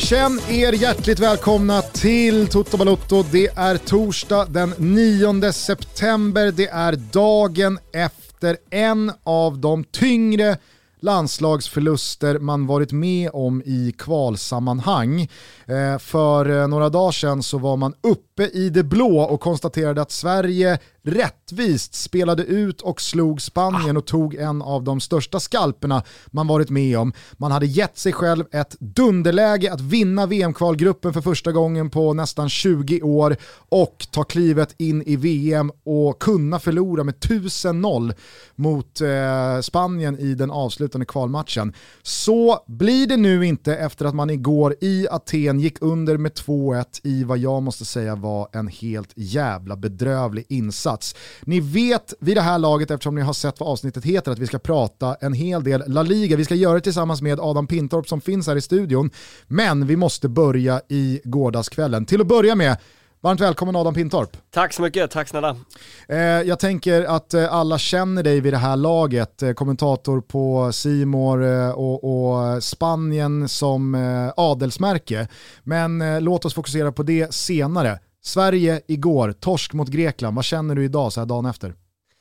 Känn er hjärtligt välkomna till Toto Balotto. Det är torsdag den 9 september. Det är dagen efter en av de tyngre landslagsförluster man varit med om i kvalsammanhang. För några dagar sedan så var man uppe i det blå och konstaterade att Sverige rättvist spelade ut och slog Spanien och tog en av de största skalperna man varit med om. Man hade gett sig själv ett dunderläge att vinna VM-kvalgruppen för första gången på nästan 20 år och ta klivet in i VM och kunna förlora med 1000-0 mot Spanien i den avslutande kvalmatchen. Så blir det nu inte efter att man igår i Aten gick under med 2-1 i vad jag måste säga var en helt jävla bedrövlig insats. Ni vet vid det här laget, eftersom ni har sett vad avsnittet heter, att vi ska prata en hel del La Liga. Vi ska göra det tillsammans med Adam Pintorp som finns här i studion. Men vi måste börja i gårdagskvällen. Till att börja med, varmt välkommen Adam Pintorp. Tack så mycket, tack snälla. Jag tänker att alla känner dig vid det här laget. Kommentator på C More och Spanien som adelsmärke. Men låt oss fokusera på det senare. Sverige igår, torsk mot Grekland. Vad känner du idag så här dagen efter?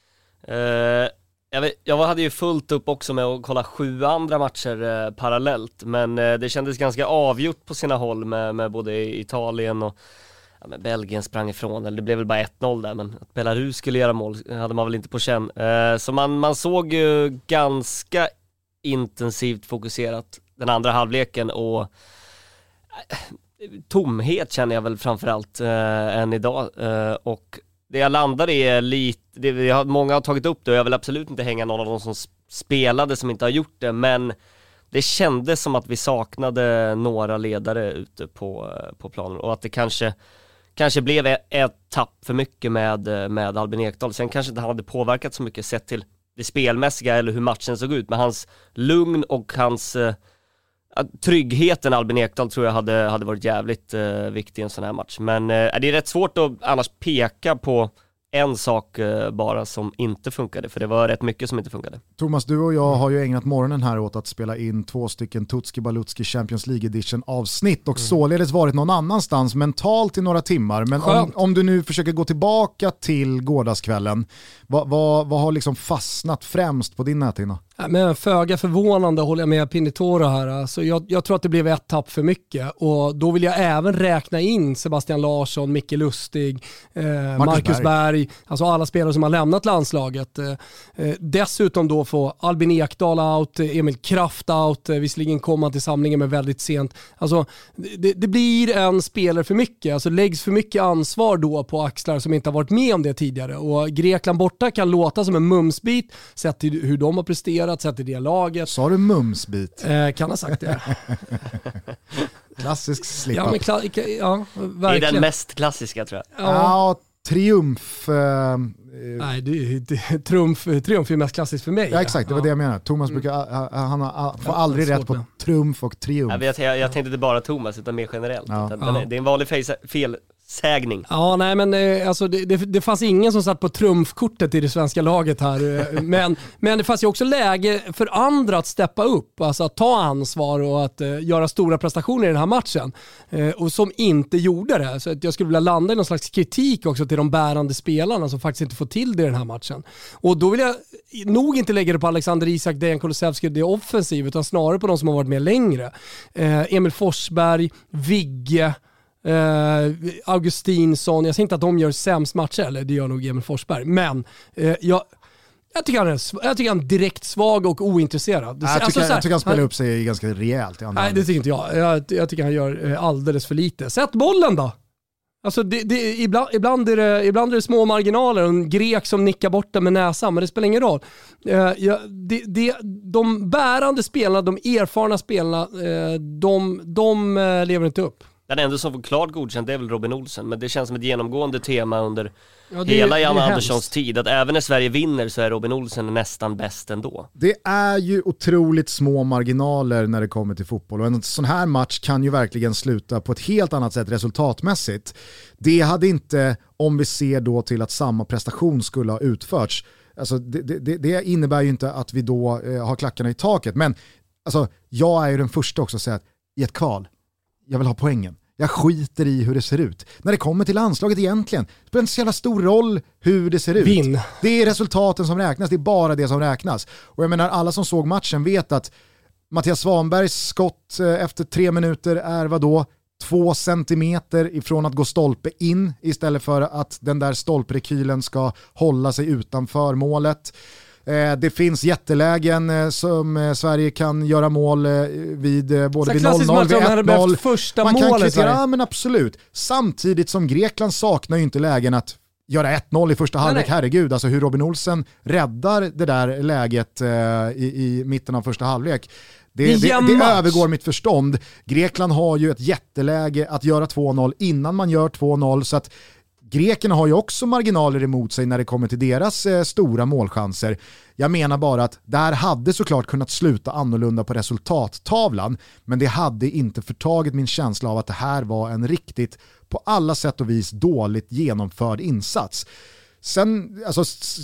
Jag hade ju fullt upp också med att kolla 7 andra matcher parallellt. Men det kändes ganska avgjort på sina håll med både Italien och Belgien sprang ifrån. Eller det blev väl bara 1-0 där, men att Belarus skulle göra mål hade man väl inte på känn. Så man såg ju ganska intensivt fokuserat den andra halvleken och tomhet känner jag väl framförallt än idag. Och det jag landade i är lite, många har tagit upp det och jag vill absolut inte hänga någon av dem som spelade som inte har gjort det, men det kändes som att vi saknade några ledare ute på planen och att det kanske blev ett tapp för mycket med Albin Ekdal. Sen kanske det hade påverkat så mycket sett till det spelmässiga eller hur matchen såg ut, men hans lugn och hans tryggheten Albin Ekdal tror jag hade varit jävligt viktig i en sån här match. Men det är rätt svårt att annars peka på en sak bara som inte funkade, för det var rätt mycket som inte funkade. Thomas, du och jag har ju ägnat morgonen här åt att spela in 2 stycken Tutski Balutski Champions League Edition avsnitt och således varit någon annanstans mentalt i några timmar. Men om du nu försöker gå tillbaka till gårdagskvällen, vad har liksom fastnat främst på din näthinna? Men föga förvånande håller jag med Pinitoro här. Alltså jag tror att det blev ett tapp för mycket och då vill jag även räkna in Sebastian Larsson, Micke Lustig, Marcus Berg, alltså alla spelare som har lämnat landslaget. Dessutom då få Albin Ekdal out, Emil Kraft out, visserligen komma till samlingen men väldigt sent. Alltså det blir en spelare för mycket, alltså läggs för mycket ansvar då på axlar som inte har varit med om det tidigare, och Grekland borta kan låta som en mumsbit sett till hur de har presterat, sett i det laget. Sa du mumsbit? Kan ha sagt det. Klassisk slip. Ja, men verkligen. Det är den mest klassiska tror jag. Ja, triumf. Nej, triumf är mest klassiskt för mig. Ja, exakt, det var det jag menar. Thomas brukar, han får aldrig rätt på trumf och triumf. Jag tänkte inte bara Thomas utan mer generellt. Ja. Det är en vanlig felsägning. Ja, nej, men alltså, det fanns ingen som satt på trumfkortet i det svenska laget här. men det fanns ju också läge för andra att steppa upp, alltså att ta ansvar och att göra stora prestationer i den här matchen. Och som inte gjorde det. Så att jag skulle vilja landa i någon slags kritik också till de bärande spelarna som faktiskt inte får till det i den här matchen. Och då vill jag nog inte lägga det på Alexander Isak, Dejan Kulusevski, det är offensiv, utan snarare på de som har varit med längre. Emil Forsberg, Vigge, Augustinsson. Jag säger inte att de gör sämst matcher, eller det gör nog Emil Forsberg, men jag tycker han är direkt svag och ointresserad. Jag tycker han spelar upp sig ganska rejält. Nej, det tycker inte jag. Jag tycker han gör alldeles för lite. Sätt bollen då! Alltså ibland är det små marginaler och en grek som nickar bort det med näsan, men det spelar ingen roll. De bärande spelarna, de erfarna spelarna, de lever inte upp. Den enda som får klart godkänt det är väl Robin Olsen, men det känns som ett genomgående tema under hela Jan Anderssons tid, att även när Sverige vinner så är Robin Olsen nästan bäst ändå. Det är ju otroligt små marginaler när det kommer till fotboll, och en sån här match kan ju verkligen sluta på ett helt annat sätt resultatmässigt. Det hade inte, om vi ser då till att samma prestation skulle ha utförts, alltså det innebär ju inte att vi då har klackarna i taket, men alltså, jag är ju den första också att säga att i ett kval, jag vill ha poängen. Jag skiter i hur det ser ut. När det kommer till landslaget egentligen, det spelar inte så jävla stor roll hur det ser ut. Vinn. Det är resultaten som räknas, det är bara det som räknas. Och jag menar, alla som såg matchen vet att Mattias Svanbergs skott efter 3 minuter är vadå? 2 centimeter ifrån att gå stolpe in istället för att den där stolprekylen ska hålla sig utanför målet. Det finns jättelägen som Sverige kan göra mål vid både vid 0-0 vid 1-0. Första man kan målet, kvittera, men absolut. Samtidigt som Grekland saknar ju inte lägen att göra 1-0 i första halvlek. Herregud, alltså hur Robin Olsen räddar det där läget i mitten av första halvlek. Det övergår mitt förstånd. Grekland har ju ett jätteläge att göra 2-0 innan man gör 2-0, så att grekerna har ju också marginaler emot sig när det kommer till deras stora målchanser. Jag menar bara att det här hade såklart kunnat sluta annorlunda på resultattavlan, men det hade inte förtagit min känsla av att det här var en riktigt, på alla sätt och vis, dåligt genomförd insats. Sen, alltså,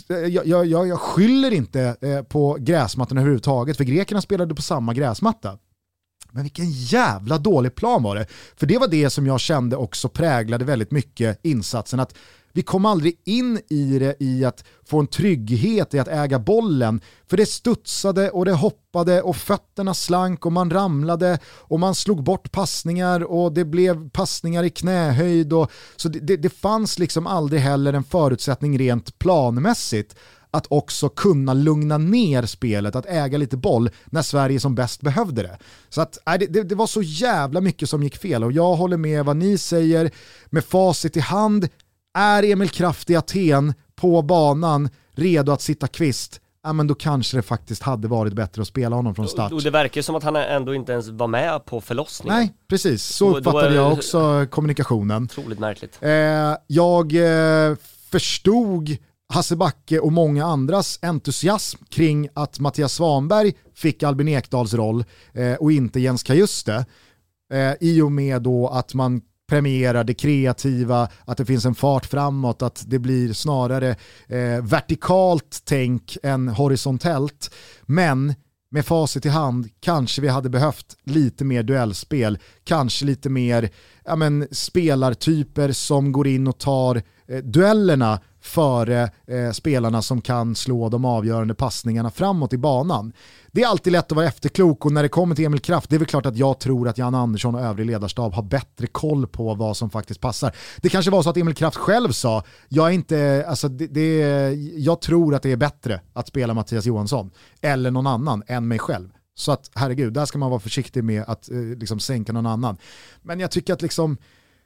jag skyller inte på gräsmattan överhuvudtaget, för grekerna spelade på samma gräsmatta. Men vilken jävla dålig plan var det. För det var det som jag kände också präglade väldigt mycket insatsen. Att vi kom aldrig in i det i att få en trygghet i att äga bollen. För det studsade och det hoppade och fötterna slank och man ramlade och man slog bort passningar och det blev passningar i knähöjd. Så det fanns liksom aldrig heller en förutsättning rent planmässigt att också kunna lugna ner spelet, att äga lite boll när Sverige som bäst behövde det. Så att det var så jävla mycket som gick fel, och jag håller med vad ni säger. Med facit i hand, är Emil Kraft i Aten på banan redo att sitta kvist, ja, men då kanske det faktiskt hade varit bättre att spela honom från start. Och det verkar som att han ändå inte ens var med på förlossningen. Nej, precis. Så uppfattade jag också kommunikationen. Otroligt märkligt. Jag förstod Hasse Backe och många andras entusiasm kring att Mattias Svanberg fick Albin Ekdals roll och inte Jens Kajuste, i och med då att man premierar det kreativa, att det finns en fart framåt, att det blir snarare vertikalt tänk än horisontellt. Men med facit i hand kanske vi hade behövt lite mer duellspel, kanske lite mer spelartyper som går in och tar duellerna före spelarna som kan slå de avgörande passningarna framåt i banan. Det är alltid lätt att vara efterklok, och när det kommer till Emil Kraft, det är väl klart att jag tror att Jan Andersson och övrig ledarstab har bättre koll på vad som faktiskt passar. Det kanske var så att Emil Kraft själv sa, jag tror att det är bättre att spela Mattias Johansson eller någon annan än mig själv. Så att herregud, där ska man vara försiktig med att liksom sänka någon annan. Men jag tycker att liksom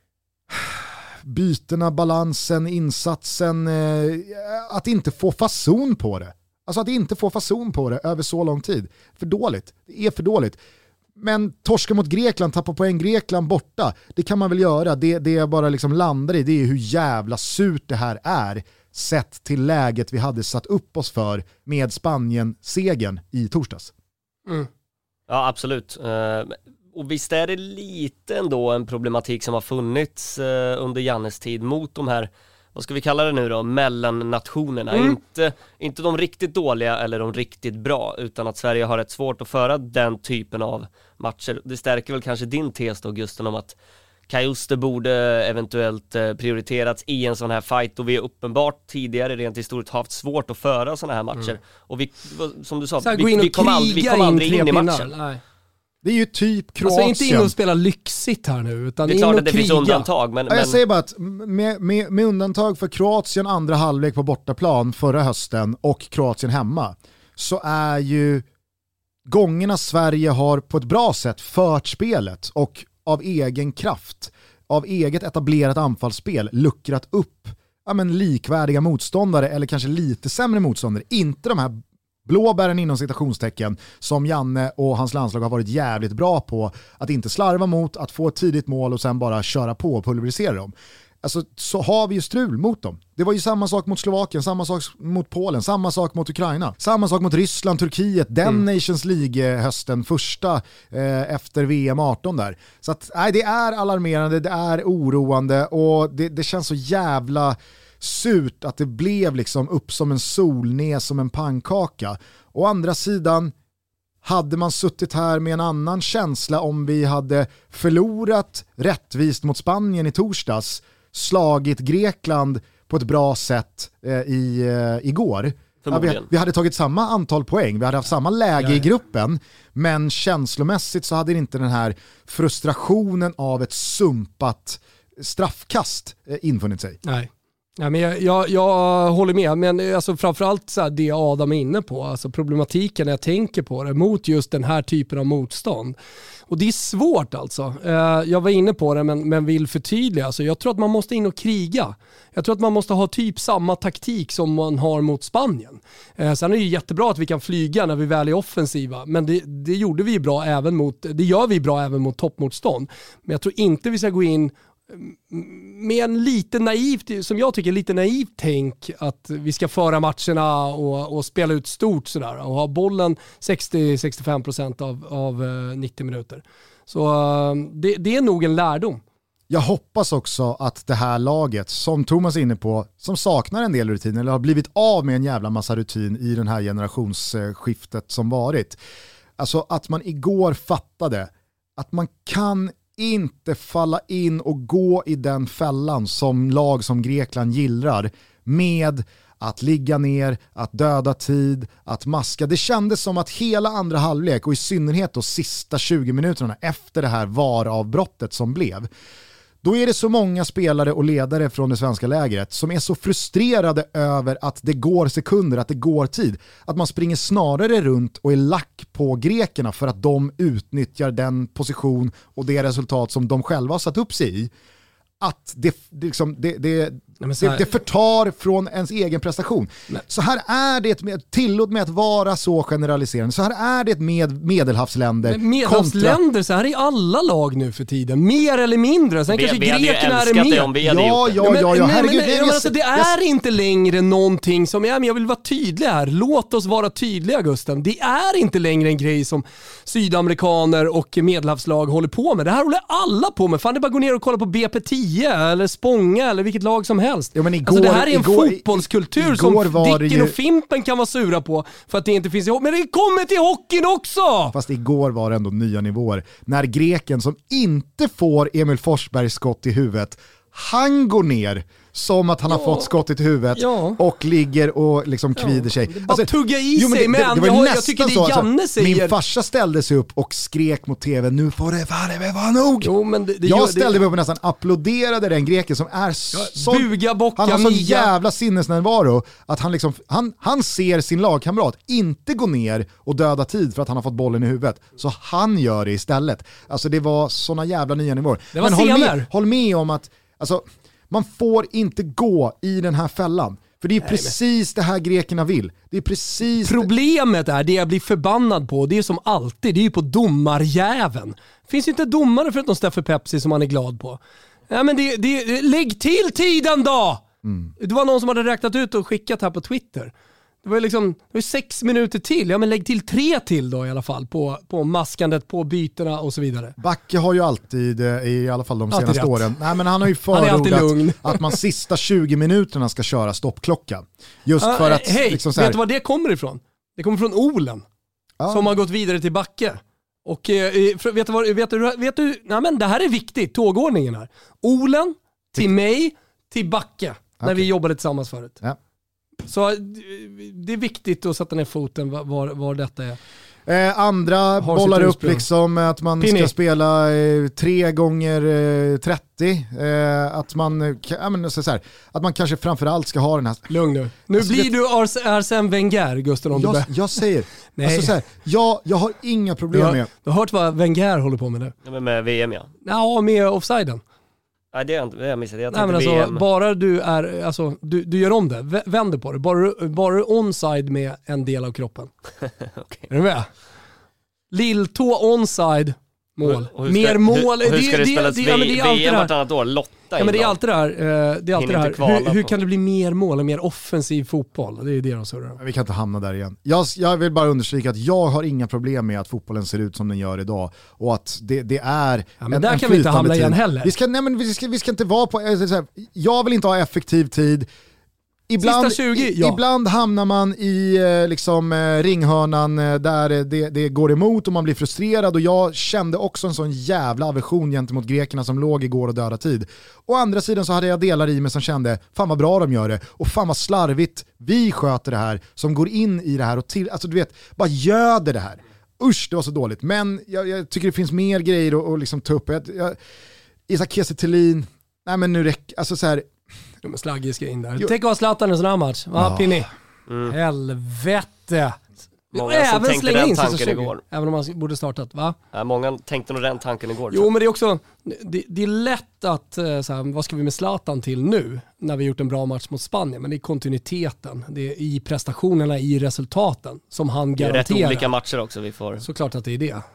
bytena, balansen, insatsen, att inte få fason på det. Alltså att inte få fason på det över så lång tid. För dåligt. Det är för dåligt. Men torska mot Grekland, tappa poäng Grekland borta, det kan man väl göra. Det jag bara liksom landar i, det är hur jävla surt det här är sett till läget vi hade satt upp oss för med Spanien-segern i torsdags. Mm. Ja, absolut. Och visst är det lite ändå en problematik som har funnits under Jannes tid mot de här, vad ska vi kalla det nu då, mellannationerna. Inte de riktigt dåliga eller de riktigt bra, utan att Sverige har rätt svårt att föra den typen av matcher. Det stärker väl kanske din tes då, Gusten, om att Kajuste borde eventuellt prioriterats i en sån här fight, och vi är uppenbart tidigare rent historiskt haft svårt att föra såna här matcher. Och vi, som du sa, vi kom aldrig in i matchen. Nej. Det är ju typ Kroatien. Alltså inte in och spela lyxigt här nu, utan det är klart att det finns undantag. Men jag säger bara att med undantag för Kroatien andra halvlek på bortaplan förra hösten och Kroatien hemma, så är ju gångerna Sverige har på ett bra sätt fört spelet och av egen kraft, av eget etablerat anfallsspel luckrat upp likvärdiga motståndare eller kanske lite sämre motståndare. Inte de här blåbären inom citationstecken som Janne och hans landslag har varit jävligt bra på att inte slarva mot, att få ett tidigt mål och sen bara köra på och pulverisera dem. Alltså, så har vi ju strul mot dem. Det var ju samma sak mot Slovakien, samma sak mot Polen, samma sak mot Ukraina, samma sak mot Ryssland, Turkiet, den Nations League-hösten, första efter VM 18 där. Så att, det är alarmerande, det är oroande, och det känns så jävla surt att det blev liksom upp som en solnäs, som en pannkaka. Å andra sidan, hade man suttit här med en annan känsla om vi hade förlorat rättvist mot Spanien i torsdags, slagit Grekland på ett bra sätt igår. Ja, vi hade tagit samma antal poäng, vi hade haft samma läge i gruppen, men känslomässigt så hade inte den här frustrationen av ett sumpat straffkast infunnit sig. Nej. Ja, men jag håller med, men alltså framförallt så här, det Adam är inne på, alltså problematiken när jag tänker på det mot just den här typen av motstånd. Och det är svårt alltså. Jag var inne på det men vill förtydliga. Alltså, jag tror att man måste in och kriga. Jag tror att man måste ha typ samma taktik som man har mot Spanien. Sen är det ju jättebra att vi kan flyga när vi väl är offensiva, men det gör vi bra även mot toppmotstånd. Men jag tror inte vi ska gå in med en lite naivt, som jag tycker lite naivt tänk att vi ska föra matcherna och spela ut stort sådär och ha bollen 60-65% av 90 minuter. Så det är nog en lärdom. Jag hoppas också att det här laget, som Thomas är inne på, som saknar en del rutin eller har blivit av med en jävla massa rutin i den här generationsskiftet som varit. Alltså att man igår fattade att man kan inte falla in och gå i den fällan som lag som Grekland gillrar med att ligga ner, att döda tid, att maska. Det kändes som att hela andra halvlek och i synnerhet de sista 20 minuterna efter det här VAR-avbrottet som blev, då är det så många spelare och ledare från det svenska lägret som är så frustrerade över att det går sekunder, att det går tid. Att man springer snarare runt och är lack på grekerna för att de utnyttjar den position och det resultat som de själva har satt upp sig i. Att det förtar från ens egen prestation. Nej. Så här är det, tillåt mig att vara så generaliserande, så här är det med medelhavsländer. Medelhavsländer, så här är alla lag nu för tiden. Mer eller mindre. Sen kanske grekerna är mer. Det är inte längre någonting som, men jag vill vara tydlig här. Låt oss vara tydliga, Gusten. Det är inte längre en grej som sydamerikaner och medelhavslag håller på med. Det här håller alla på med. Fan, det är bara att gå ner och kolla på BP10 eller Spånga eller vilket lag som helst. Ja, men alltså det här är en fotbollskultur som Dicken och Fimpen kan vara sura på för att det inte finns i hockey. Men det kommer till hockeyn också! Fast igår var det ändå nya nivåer. När greken som inte får Emil Forsbergs skott i huvudet, han går ner som att han har fått skottet i huvudet och ligger och liksom kvider sig. Alltså, tugga i sig, men jag tycker det är Janne säger. Min farsa ställde sig upp och skrek mot tv, nu får det vara nog. Jag ställde mig upp och nästan applåderade den greken som är han har sån jävla sinnesnärvaro att han liksom, han ser sin lagkamrat inte gå ner och döda tid för att han har fått bollen i huvudet. Så han gör det istället. Alltså det var såna jävla nya nivåer. Men håll med om att alltså, man får inte gå i den här fällan. För det är precis det här grekerna vill. Det är precis problemet är det jag blir förbannad på. Det är som alltid, det är ju på domarjäveln. Finns inte domare förutom Steffe Pepsi som man är glad på. Ja, men lägg till tiden då! Det var någon som hade räknat ut och skickat här på Twitter. Det var 6 minuter till. Ja, men lägg till 3 till då i alla fall på maskandet, på byterna och så vidare. Backe har ju alltid, i alla fall de senaste åren, men han har ju förordat att man sista 20 minuterna ska köra stoppklocka. Just för att... Liksom så här, vet du var det kommer ifrån? Det kommer från Olen som har gått vidare till Backe. Och vet du det här är viktigt, tågordningen här. Olen till mig, till Backe, när vi jobbade tillsammans förut. Ja. Så det är viktigt att sätta ner foten var detta är. Andra bollar upp liksom att man ska spela 3 gånger 30. Att man att man kanske framförallt ska ha den här... Lugn nu. Nu alltså, blir du Arsène Wenger, Gusten. Jag säger, alltså så här, jag har inga problem med... Du har hört vad Wenger håller på med nu? Ja, med VM, ja. Ja, med offsiden. Nej, det är jag missade. Jag tänkte alltså, VM. Bara du är, alltså, du gör om det, vänder på det. Bara onside med en del av kroppen. Okay. Är du med? Lilltå onside, mål. Mer mål. Hur ska det spelas VM vartannat år? Lotta ja, men det är alltid det här. Hur kan det bli mer mål och mer offensiv fotboll? Det är det de surrar. Vi kan inte hamna där igen. Jag vill bara understryka att jag har inga problem med att fotbollen ser ut som den gör idag och att det är men där kan vi inte hamna igen heller. Vi ska inte vara på... Jag vill inte ha effektiv tid. Sista 20, ja. Ibland hamnar man i ringhörnan där det går emot och man blir frustrerad, och jag kände också en sån jävla aversion gentemot grekerna som låg igår och döda tid. Å andra sidan så hade jag delar i mig som kände, fan vad bra de gör det, och fan vad slarvigt vi sköter det här, som går in i det här och alltså du vet, bara göder det här. Usch, det var så dåligt. Men jag tycker det finns mer grejer att liksom ta upp. Isak Kiese Thelin, nej men nu alltså så här. De är slaggiska in där. Tänk att ha Zlatan i en sån här match. Va, Pinni? Helvete. Många som tänkte den tanken igår. Även om man borde startat, va? Ja, många tänkte nog den tanken igår. Jo, men det är också, det är lätt att, så här, vad ska vi med Zlatan till nu? När vi gjort en bra match mot Spanien. Men det är kontinuiteten, det är i prestationerna, i resultaten som han garanterar. Det är rätt olika matcher också vi får. Såklart att det är det.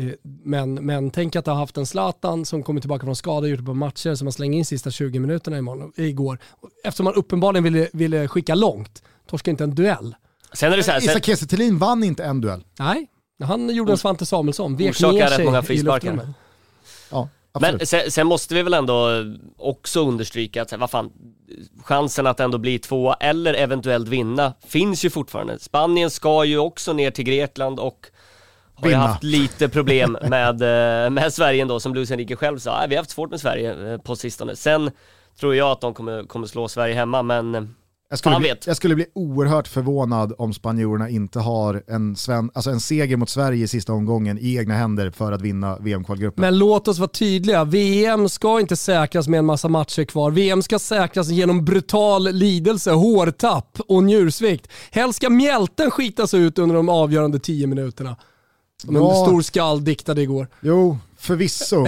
Men tänk att ha haft en Zlatan som kommer tillbaka från skada, gjort på matcher som man slänger in sista 20 minuterna igår. Eftersom man uppenbarligen ville skicka långt, torska inte en duell. Sen är det så här, Isak Kiese Thelin vann inte en duell. Nej, han gjorde en Svante Samuelsson. Vek ner sig många frisparkar. Ja, absolut. Men sen måste vi väl ändå också understryka att vad fan, chansen att ändå bli 2 eller eventuellt vinna finns ju fortfarande. Spanien ska ju också ner till Grekland och har ju haft lite problem med Sverige ändå, som Luis Enrique själv sa. Vi har haft svårt med Sverige på sistone. Sen tror jag att de kommer slå Sverige hemma, men jag skulle bli oerhört förvånad om spanjorerna inte har en seger mot Sverige i sista omgången i egna händer för att vinna VM-kvalgruppen. Men låt oss vara tydliga. VM ska inte säkras med en massa matcher kvar. VM ska säkras genom brutal lidelse, hårtapp och njursvikt. Helst ska mjälten skitas ut under de avgörande 10 minuterna. Som en stor skall diktade igår. Jo, förvisso.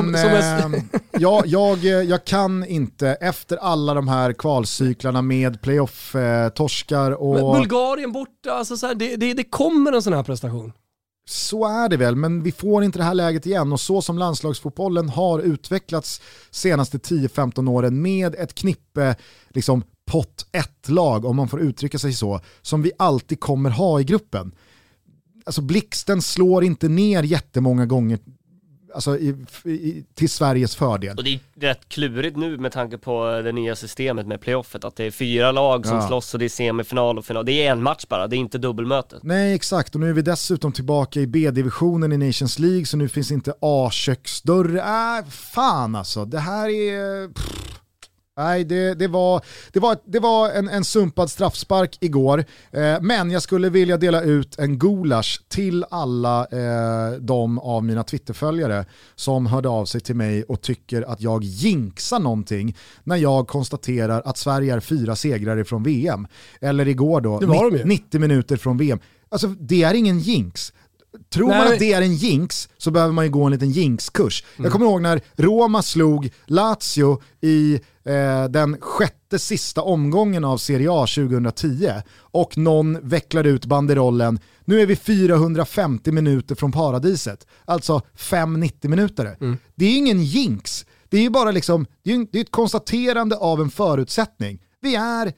Men jag kan inte, efter alla de här kvalcyklarna med playoff-torskar och... Men Bulgarien borta, alltså så här, det kommer en sån här prestation. Så är det väl, men vi får inte det här läget igen. Och så som landslagsfotbollen har utvecklats senaste 10-15 åren med ett knippe liksom pott 1-lag, om man får uttrycka sig så, som vi alltid kommer ha i gruppen. Alltså blixten slår inte ner jättemånga gånger, alltså till Sveriges fördel. Och det är rätt klurigt nu med tanke på det nya systemet med playoffet, att det är 4 lag som slåss och det är semifinal och final. Det är en match bara, det är inte dubbelmötet. Nej, exakt. Och nu är vi dessutom tillbaka i B-divisionen i Nations League, så nu finns inte A-köksdörr. Fan alltså, det här är... Nej, det var en sumpad straffspark igår, men jag skulle vilja dela ut en gulasch till alla de av mina Twitterföljare som hörde av sig till mig och tycker att jag jinxar någonting när jag konstaterar att Sverige är 4 segrar ifrån VM. Eller igår då, 90 minuter från VM. Alltså det är ingen jinx. Tror man att det är en jinx så behöver man ju gå en liten jinxkurs. Jag kommer ihåg när Roma slog Lazio i den 6:e sista omgången av Serie A 2010 och någon vecklade ut banderollen. Nu är vi 450 minuter från paradiset. Alltså 5-90 minuter. Det är ingen jinx. Det är ju bara liksom, det är ett konstaterande av en förutsättning. Vi är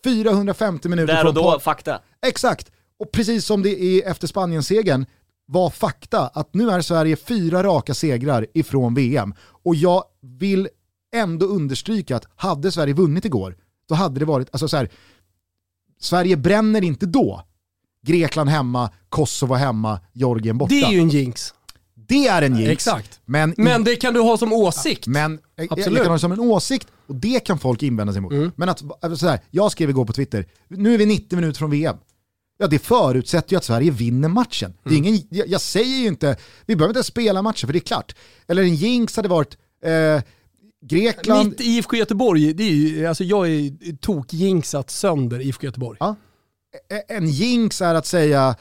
450 minuter där och då, fakta. Exakt. Och precis som det är efter Spanien-segern var fakta att nu är Sverige 4 raka segrar ifrån VM. Och jag vill ändå understryka att hade Sverige vunnit igår, då hade det varit, alltså så här, Sverige bränner inte då. Grekland hemma, Kosovo hemma, Georgien borta. Det är ju en jinx. Det är en jinx. Exakt. Men det kan du ha som åsikt. Men jag kan ha det som en åsikt och det kan folk invända sig mot. Men att, så här, jag skrev igår på Twitter, nu är vi 90 minuter från VM. Ja, det förutsätter ju att Sverige vinner matchen. Det är ingen, jag säger ju inte, vi behöver inte spela matchen för det är klart. Eller en jinx hade varit Grekland. Mitt IFK Göteborg, det är ju, alltså jag är tokjinxat sönder IFK Göteborg. Ja. En jinx är att säga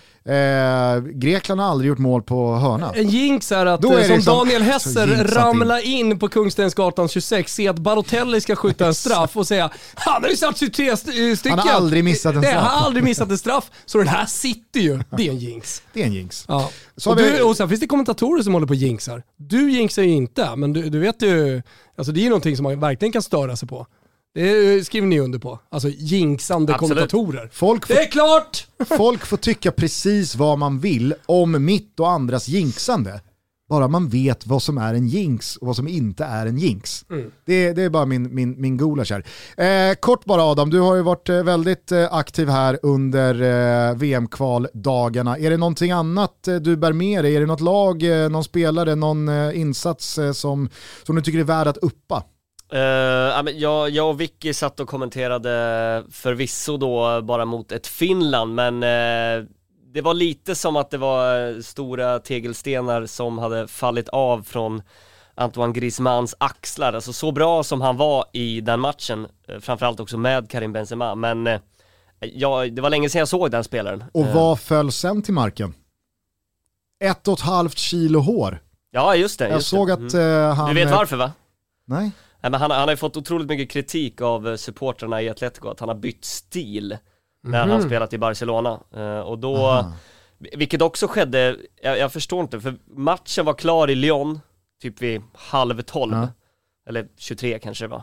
Grekland har aldrig gjort mål på hörna. En jinx är att som liksom, Daniel Hesser ramla in på Kungstensgatan 26, se att Barotelli ska skjuta en straff och säga han har ju satt 23 stycken. Han har aldrig missat en straff. Han har aldrig missat en straff. Så den här sitter ju. Det är en jinx. Det är en jinx. Ja. Och sen finns det kommentatorer som håller på jinxar. Du jinxar ju inte, men du vet ju, alltså det är ju någonting som man verkligen kan störa sig på. Det skriver ni under på. Alltså jinxande kommentatorer. Det är klart! Folk får tycka precis vad man vill om mitt och andras jinxande. Bara man vet vad som är en jinx och vad som inte är en jinx. Det är bara min gulasch här. Kort bara Adam, du har ju varit väldigt aktiv här under VM-kvaldagarna. Är det någonting annat du bär med dig? Är det något lag, någon spelare, någon insats som du tycker är värd att uppa? Jag och Vicky satt och kommenterade förvisso då bara mot ett Finland, men det var lite som att det var stora tegelstenar som hade fallit av från Antoine Griezmanns axlar. Alltså så bra som han var i den matchen, framförallt också med Karim Benzema, men det var länge sedan jag såg den spelaren. Och vad föll sen till marken? 1,5 kilo hår. Ja, just det. Jag såg att han... Du vet varför, va? Nej. Men han har ju fått otroligt mycket kritik av supportrarna i Atletico, att han har bytt stil när han spelat i Barcelona. Och då, vilket också skedde, jag förstår inte, för matchen var klar i Lyon typ vid 11:30, eller 23 kanske det var.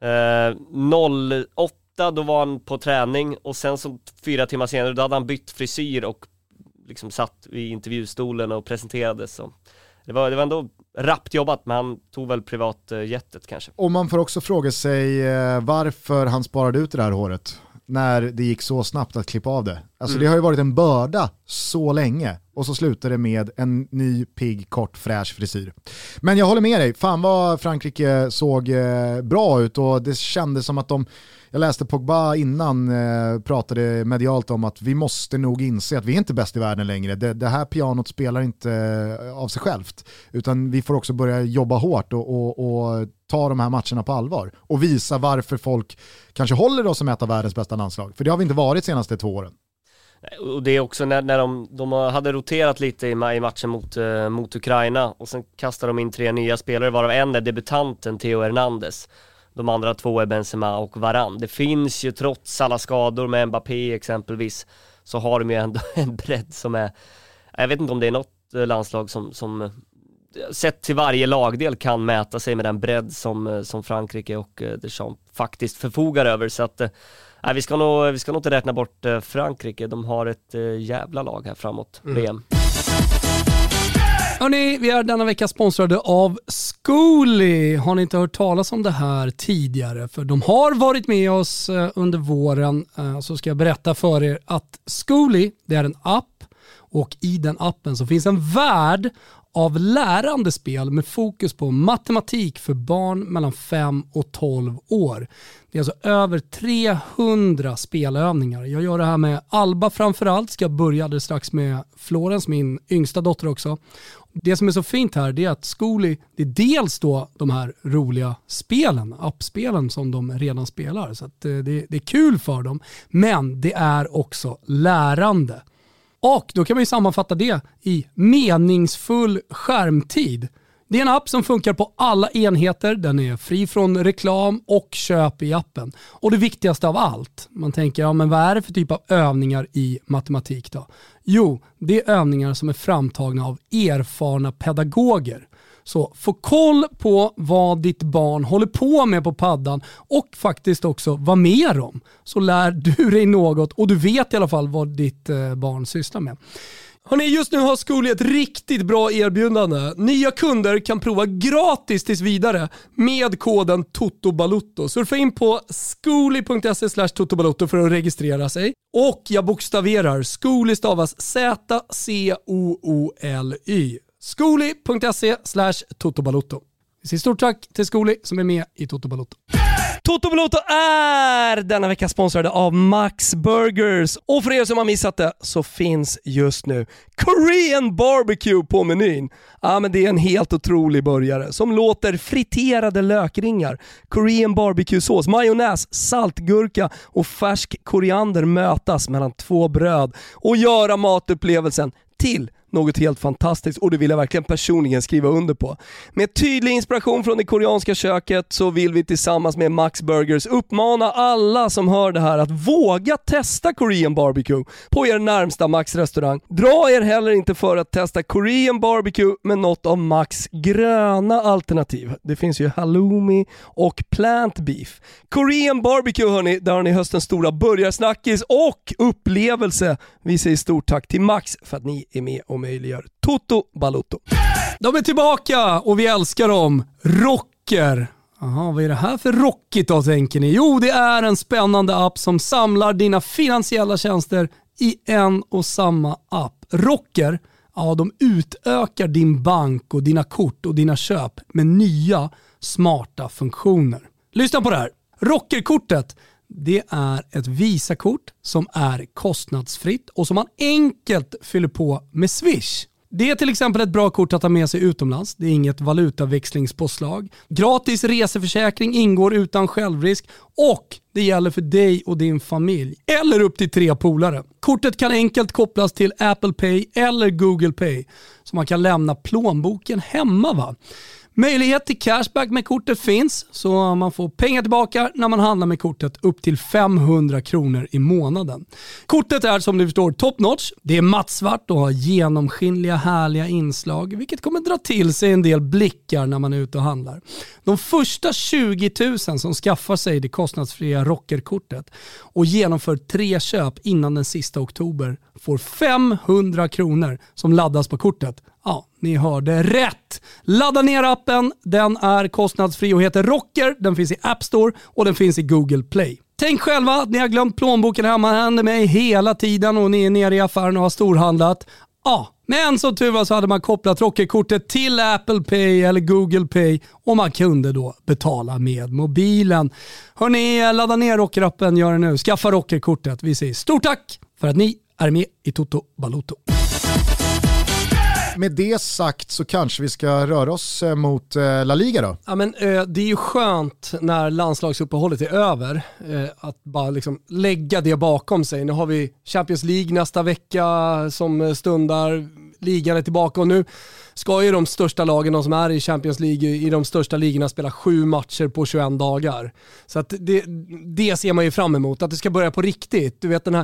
08 då var han på träning, och sen så 4 timmar senare då hade han bytt frisyr och liksom satt i intervjustolen och presenterades. Så det var ändå rappt jobbat, men han tog väl privatjetet kanske. Och man får också fråga sig varför han sparade ut det här håret när det gick så snabbt att klippa av det. Alltså det har ju varit en börda så länge, och så slutar det med en ny pigg, kort, fräsch frisyr. Men jag håller med dig, fan vad Frankrike såg bra ut, och det kändes som att jag läste Pogba innan pratade medialt om att vi måste nog inse att vi är inte bäst i världen längre. Det här pianot spelar inte av sig självt, utan vi får också börja jobba hårt och ta de här matcherna på allvar och visa varför folk kanske håller oss som ett av världens bästa landslag. För det har vi inte varit de senaste 2 åren. Och det är också när de hade roterat lite i matchen mot Ukraina, och sen kastade de in 3 nya spelare, varav en är debutanten Theo Hernandez. De andra 2 är Benzema och Varane. Det finns ju, trots alla skador med Mbappé exempelvis, så har de ju ändå en bredd som är... Jag vet inte om det är något landslag som sett till varje lagdel kan mäta sig med den bredd som Frankrike och Deschamps faktiskt förfogar över. Så att vi ska nog inte räkna bort Frankrike. De har ett jävla lag här framåt VM. Hörrni, vi är denna vecka sponsrade av Zcooly. Har ni inte hört talas om det här tidigare? För de har varit med oss under våren. Så ska jag berätta för er att Zcooly, det är en app, och i den appen så finns en värld av lärande spel med fokus på matematik för barn mellan 5 och 12 år. Det är alltså över 300 spelövningar. Jag gör det här med Alba framförallt. Ska börja alldeles strax med Florence, min yngsta dotter också. Det som är så fint här, det är att Zcooly, det är dels då de här roliga spelen, appspelen som de redan spelar. Så att det är kul för dem. Men det är också lärande. Och då kan man ju sammanfatta det i meningsfull skärmtid. Det är en app som funkar på alla enheter. Den är fri från reklam och köp i appen. Och det viktigaste av allt, man tänker, men vad är det för typ av övningar i matematik då? Jo, det är övningar som är framtagna av erfarna pedagoger. Så få koll på vad ditt barn håller på med på paddan och faktiskt också vara med dem. Så lär du dig något och du vet i alla fall vad ditt barn sysslar med. Hörrni, just nu har Zcooly ett riktigt bra erbjudande. Nya kunder kan prova gratis tills vidare med koden TOTOBALUTTO. Surfa in på zcooly.se/TOTOBALUTTO för att registrera sig. Och jag bokstaverar, Zcooly stavas Z-C-O-O-L-Y. Zcooly.se/TOTOBALUTTO. Vi säger stort tack till Zcooly som är med i Toto Balotto. Toto Balotto är denna vecka sponsrade av Max Burgers. Och för er som har missat det så finns just nu Korean Barbecue på menyn. Ja, men det är en helt otrolig burgare som låter friterade lökringar, Korean Barbecue-sås, majonnäs, saltgurka och färsk koriander mötas mellan 2 bröd och göra matupplevelsen till något helt fantastiskt, och det vill jag verkligen personligen skriva under på. Med tydlig inspiration från det koreanska köket så vill vi tillsammans med Max Burgers uppmana alla som hör det här att våga testa Korean Barbecue på er närmsta Max-restaurang. Dra er heller inte för att testa Korean Barbecue med något av Max gröna alternativ. Det finns ju halloumi och plant beef. Korean Barbecue, hörni, där har ni höstens stora burgarsnackis och upplevelse. Vi säger stort tack till Max för att ni är med och och möjliggör Toto Balotto. De är tillbaka och vi älskar dem. Rocker. Jaha, vad är det här för rockigt då, tänker ni? Jo, det är en spännande app som samlar dina finansiella tjänster i en och samma app. Rocker, ja, de utökar din bank och dina kort och dina köp med nya smarta funktioner. Lyssna på det här. Rockerkortet, det är ett Visa-kort som är kostnadsfritt och som man enkelt fyller på med Swish. Det är till exempel ett bra kort att ta med sig utomlands. Det är inget valutaväxlingspåslag. Gratis reseförsäkring ingår utan självrisk och det gäller för dig och din familj eller upp till 3 polare. Kortet kan enkelt kopplas till Apple Pay eller Google Pay så man kan lämna plånboken hemma, va? Möjlighet till cashback med kortet finns så man får pengar tillbaka när man handlar med kortet upp till 500 kronor i månaden. Kortet är som du förstår top notch. Det är mattsvart och har genomskinliga härliga inslag vilket kommer dra till sig en del blickar när man är ute och handlar. De första 20 000 som skaffar sig det kostnadsfria rockerkortet och genomför 3 köp innan den sista oktober får 500 kronor som laddas på kortet. Ja, ni hörde rätt. Ladda ner appen. Den är kostnadsfri och heter Rocker. Den finns i App Store och den finns i Google Play. Tänk själva att ni har glömt plånboken hemma. Det händer mig hela tiden och ni är nere i affären och har storhandlat. Ja, men som tur var så hade man kopplat Rockerkortet till Apple Pay eller Google Pay och man kunde då betala med mobilen. Hörrni, ladda ner Rockerappen, gör det nu. Skaffa Rockerkortet. Vi säger stort tack för att ni är med i Toto Balotto. Med det sagt så kanske vi ska röra oss mot La Liga då. Ja, men det är ju skönt när landslagsuppehållet är över att bara liksom lägga det bakom sig. Nu har vi Champions League nästa vecka som stundar, ligan är tillbaka och nu ska ju de största lagen, de som är i Champions League i de största ligorna, spela 7 matcher på 21 dagar. Så att det ser man ju fram emot, att det ska börja på riktigt. Du vet, den här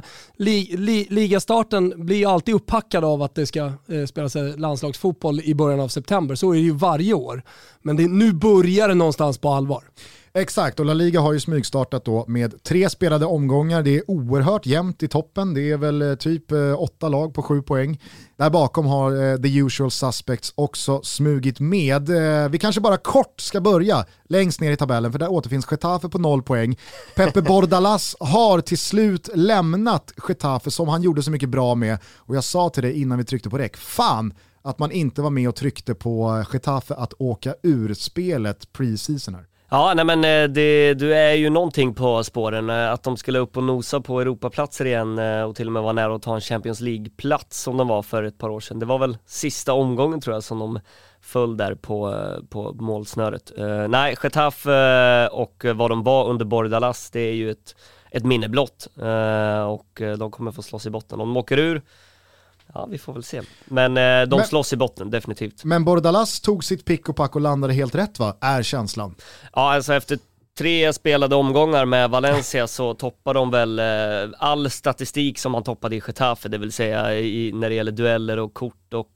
ligastarten blir ju alltid upphackad av att det ska spelas landslagsfotboll i början av september. Så är det ju varje år. Men nu börjar det någonstans på allvar. Exakt, och La Liga har ju smygstartat då med 3 spelade omgångar. Det är oerhört jämnt i toppen. Det är väl typ 8 lag på 7 poäng. Där bakom har the usual suspects också smugit med. Vi kanske bara kort ska börja längst ner i tabellen, för där återfinns Getafe på 0 poäng. Pepe Bordalas har till slut lämnat Getafe som han gjorde så mycket bra med. Och jag sa till dig innan vi tryckte på räck, fan att man inte var med och tryckte på Getafe att åka ur spelet pre-season här. Ja, nej men du är ju någonting på spåren, att de skulle upp och nosa på Europaplatser igen och till och med vara nära att ta en Champions League-plats som de var för ett par år sedan. Det var väl sista omgången tror jag som de föll där på målsnöret. Nej, Getafe och vad de var under Bordalas, det är ju ett minne blott och de kommer få slåss i botten. Om de åker ur, ja, vi får väl se. Men de slåss i botten, definitivt. Men Bordalas tog sitt pick och pack och landade helt rätt, va? Är känslan. Ja, alltså efter 3 spelade omgångar med Valencia så toppar de väl all statistik som man toppade i Getafe, det vill säga när det gäller dueller och kort och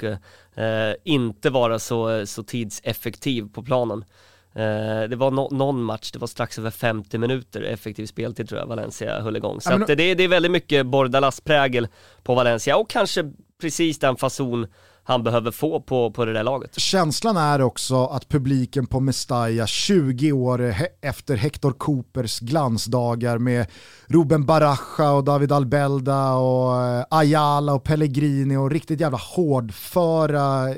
inte vara så tidseffektiv på planen. Det var någon match, det var strax över 50 minuter effektiv speltid tror jag Valencia höll igång. Så att det är väldigt mycket Bordalas-prägel på Valencia och kanske precis den fason han behöver få på det där laget. Känslan är också att publiken på Mestalla 20 år efter Hector Coopers glansdagar med Ruben Baraja och David Albelda och Ayala och Pellegrini och riktigt jävla hårdföra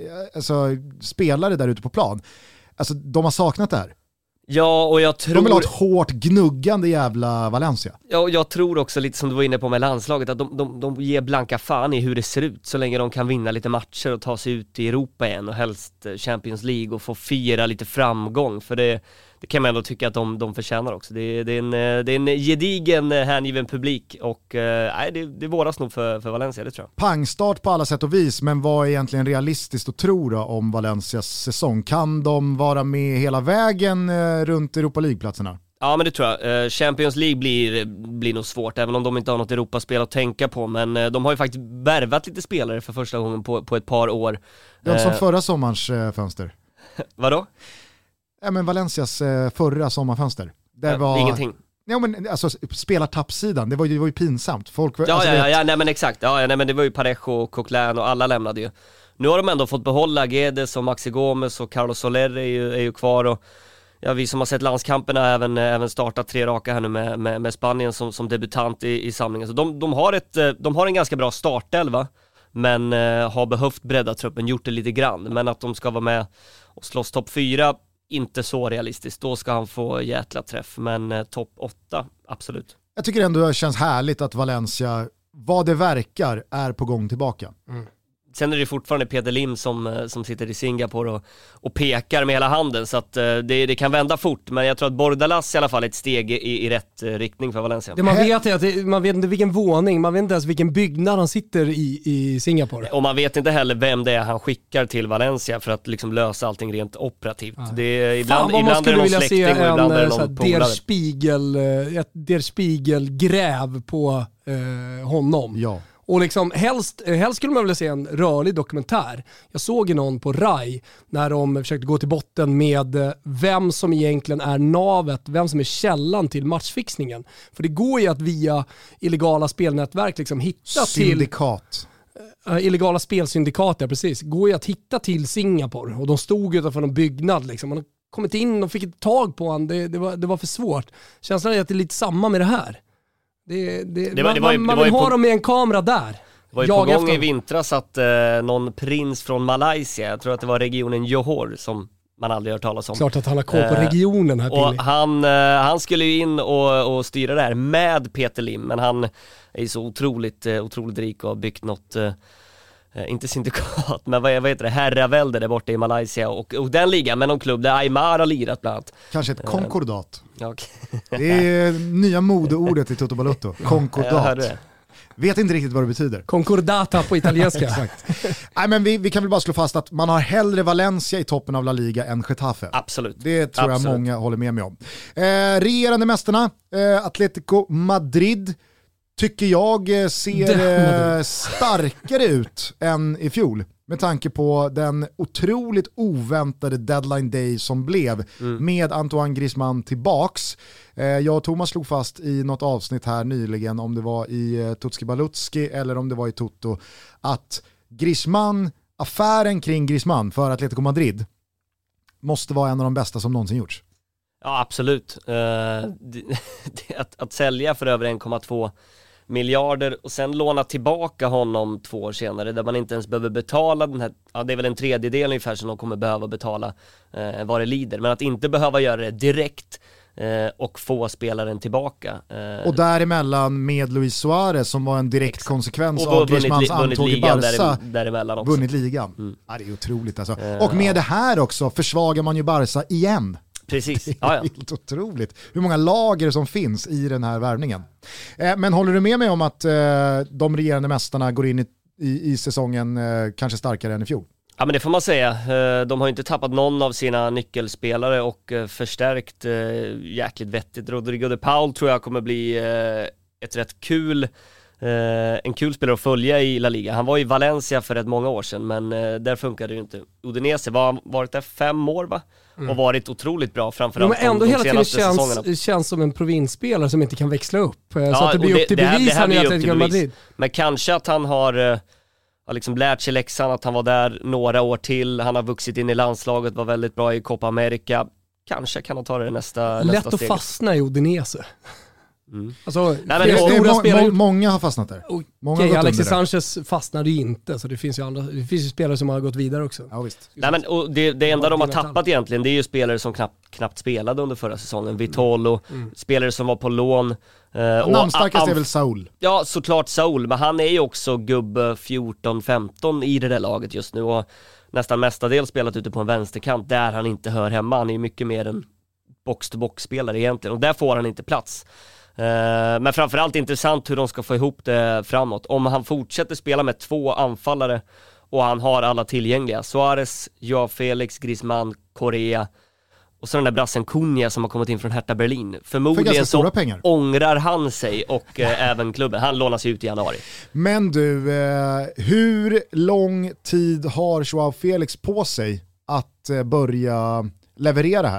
spelare där ute på plan. Alltså de har saknat det här. Ja, och jag tror... De vill ha ett hårt gnuggande jävla Valencia. Ja, och jag tror också lite som du var inne på med landslaget att de ger blanka fan i hur det ser ut så länge de kan vinna lite matcher och ta sig ut i Europa igen och helst Champions League och få fira lite framgång, för det kan man ändå tycka att de förtjänar också. Det är en gedigen hängiven publik och det våras nog för Valencia, det tror jag. Pangstart på alla sätt och vis, men vad är egentligen realistiskt att tro då om Valencias säsong? Kan de vara med hela vägen runt Europa League-platserna? Ja, men det tror jag. Champions League blir nog svårt, även om de inte har något Europaspel att tänka på. Men de har ju faktiskt värvat lite spelare för första gången på ett par år. De som förra sommarens fönster. Vadå? Ja, men Valencias förra sommarfönster. Ingenting. Nej, men alltså spelartappsidan, det var ju pinsamt. Folk, nej men exakt. Ja, nej men det var ju Parejo och Coquelin och alla lämnade ju. Nu har de ändå fått behålla Guedes och Maxi Gomes och Carlos Soler är ju kvar och vi som har sett landskamperna även startat 3 raka här nu med Spanien som debutant i samlingen. Så de har en ganska bra startelva, men har behövt bredda truppen, gjort det lite grann. Men att de ska vara med och slåss topp 4, inte så realistiskt. Då ska han få jäkla träff, men topp 8, absolut. Jag tycker ändå det känns härligt att Valencia, vad det verkar, är på gång tillbaka. Sen är det fortfarande Peter Lim som sitter i Singapore och pekar med hela handen, så att det kan vända fort, men jag tror att Bordalas i alla fall är ett steg i rätt riktning för Valencia. Det man vet är att man vet inte vilken våning, man vet inte ens vilken byggnad han sitter i Singapore. Och man vet inte heller vem det är han skickar till Valencia för att liksom lösa allting rent operativt. Det är ibland är det någon släkting och ibland är det någon polare. Der Spiegel-gräv på honom. Ja. Och liksom helst skulle man vilja se en rörlig dokumentär. Jag såg någon på RAI när de försökte gå till botten med vem som egentligen är navet, vem som är källan till matchfixningen. För det går ju att via illegala spelnätverk liksom hitta syndikat. Illegala spelsyndikat, ja precis. Går ju att hitta till Singapore och de stod utanför någon byggnad liksom. Man har kommit in och fick ett tag på han. Det var för svårt. Känslan är att det är lite samma med det här. Man vill ha dem med en kamera där. Det var ju på gång i vintras att någon prins från Malaysia, jag tror att det var regionen Johor som man aldrig hört talas om. Klart att han har koll på regionen här. Och han skulle ju in och styra det här med Peter Lim, men han är så otroligt rik och har byggt något, inte syndikat, men vad heter det, herravälde där borta i Malaysia och den ligan med någon klubb där Aymar har lirat bland annat. Kanske ett konkordat. Okay. Det är nya modeordet i Toto Balotto. Konkordat. Vet inte riktigt vad det betyder. Concordata på italienska. Exakt. Nej, men vi kan väl bara slå fast att man har hellre Valencia i toppen av La Liga än Getafe. Absolut. Det tror jag många håller med mig om. Regerande mästarna, Atletico Madrid, tycker jag ser starkare ut än i fjol. Med tanke på den otroligt oväntade deadline day som blev med Antoine Griezmann tillbaks. Jag och Thomas slog fast i något avsnitt här nyligen, om det var i Tutski Balutski eller om det var i Toto, att Griezmann, affären kring Griezmann för Atletico Madrid måste vara en av de bästa som någonsin gjorts. Ja, absolut. Att sälja för över 1,2 miljarder och sen låna tillbaka honom 2 år senare där man inte ens behöver betala den här, det är väl en tredjedel ungefär som de kommer behöva betala vad det lider, men att inte behöva göra det direkt och få spelaren tillbaka. Och däremellan med Luis Suarez som var en direkt konsekvens av Griezmanns antåg i Barca, däremellan också. Vunnit ligan. Ja, det är otroligt alltså. Och med det här också försvagar man ju Barca igen. Precis. Det är helt otroligt hur många lager som finns i den här värvningen. Men håller du med mig om att de regerande mästarna går in i säsongen kanske starkare än i fjol? Ja, men det får man säga. De har inte tappat någon av sina nyckelspelare och förstärkt jäkligt vettigt. Rodrigo de Paul tror jag kommer bli ett rätt en kul spelare att följa i La Liga. Han var i Valencia för rätt många år sedan, men där funkade det ju inte. Udinese varit där 5 år va? Och varit otroligt bra framförallt men ändå hela tiden känns som en provinsspelare som inte kan växla upp. Så att det blir upp till bevis här i Atletico Madrid. Men kanske att han har liksom lärt sig läxan, att han var där några år till. Han har vuxit in i landslaget, var väldigt bra i Copa America. Kanske kan han ta det nästa lätt steg. Att fastna i Udinese. Alltså, många har fastnat där. Okej, Alexis Sanchez fastnade ju inte, så det finns ju spelare som har gått vidare också. Ja, visst. Nej, men, och det enda de har tappat egentligen, det är ju spelare som knappt spelade under förra säsongen. Vitolo, spelare som var på lån. Namnstarkast är väl Saul. Ja, såklart Saul, men han är ju också gubbe 14-15 i det där laget just nu och nästan mestadels spelat ute på en vänsterkant där han inte hör hemma. Han är ju mycket mer en box-to-box-spelare egentligen och där får han inte plats. Men framförallt intressant hur de ska få ihop det framåt. Om han fortsätter spela med 2 anfallare och han har alla tillgängliga, Suarez, Joao Felix, Griezmann, Correa och så den där brassen Cunha som har kommit in från Hertha Berlin. Förmodligen så ångrar han sig och även klubben. Han lånas ut i januari. Men du, hur lång tid har Joao Felix på sig att börja leverera här?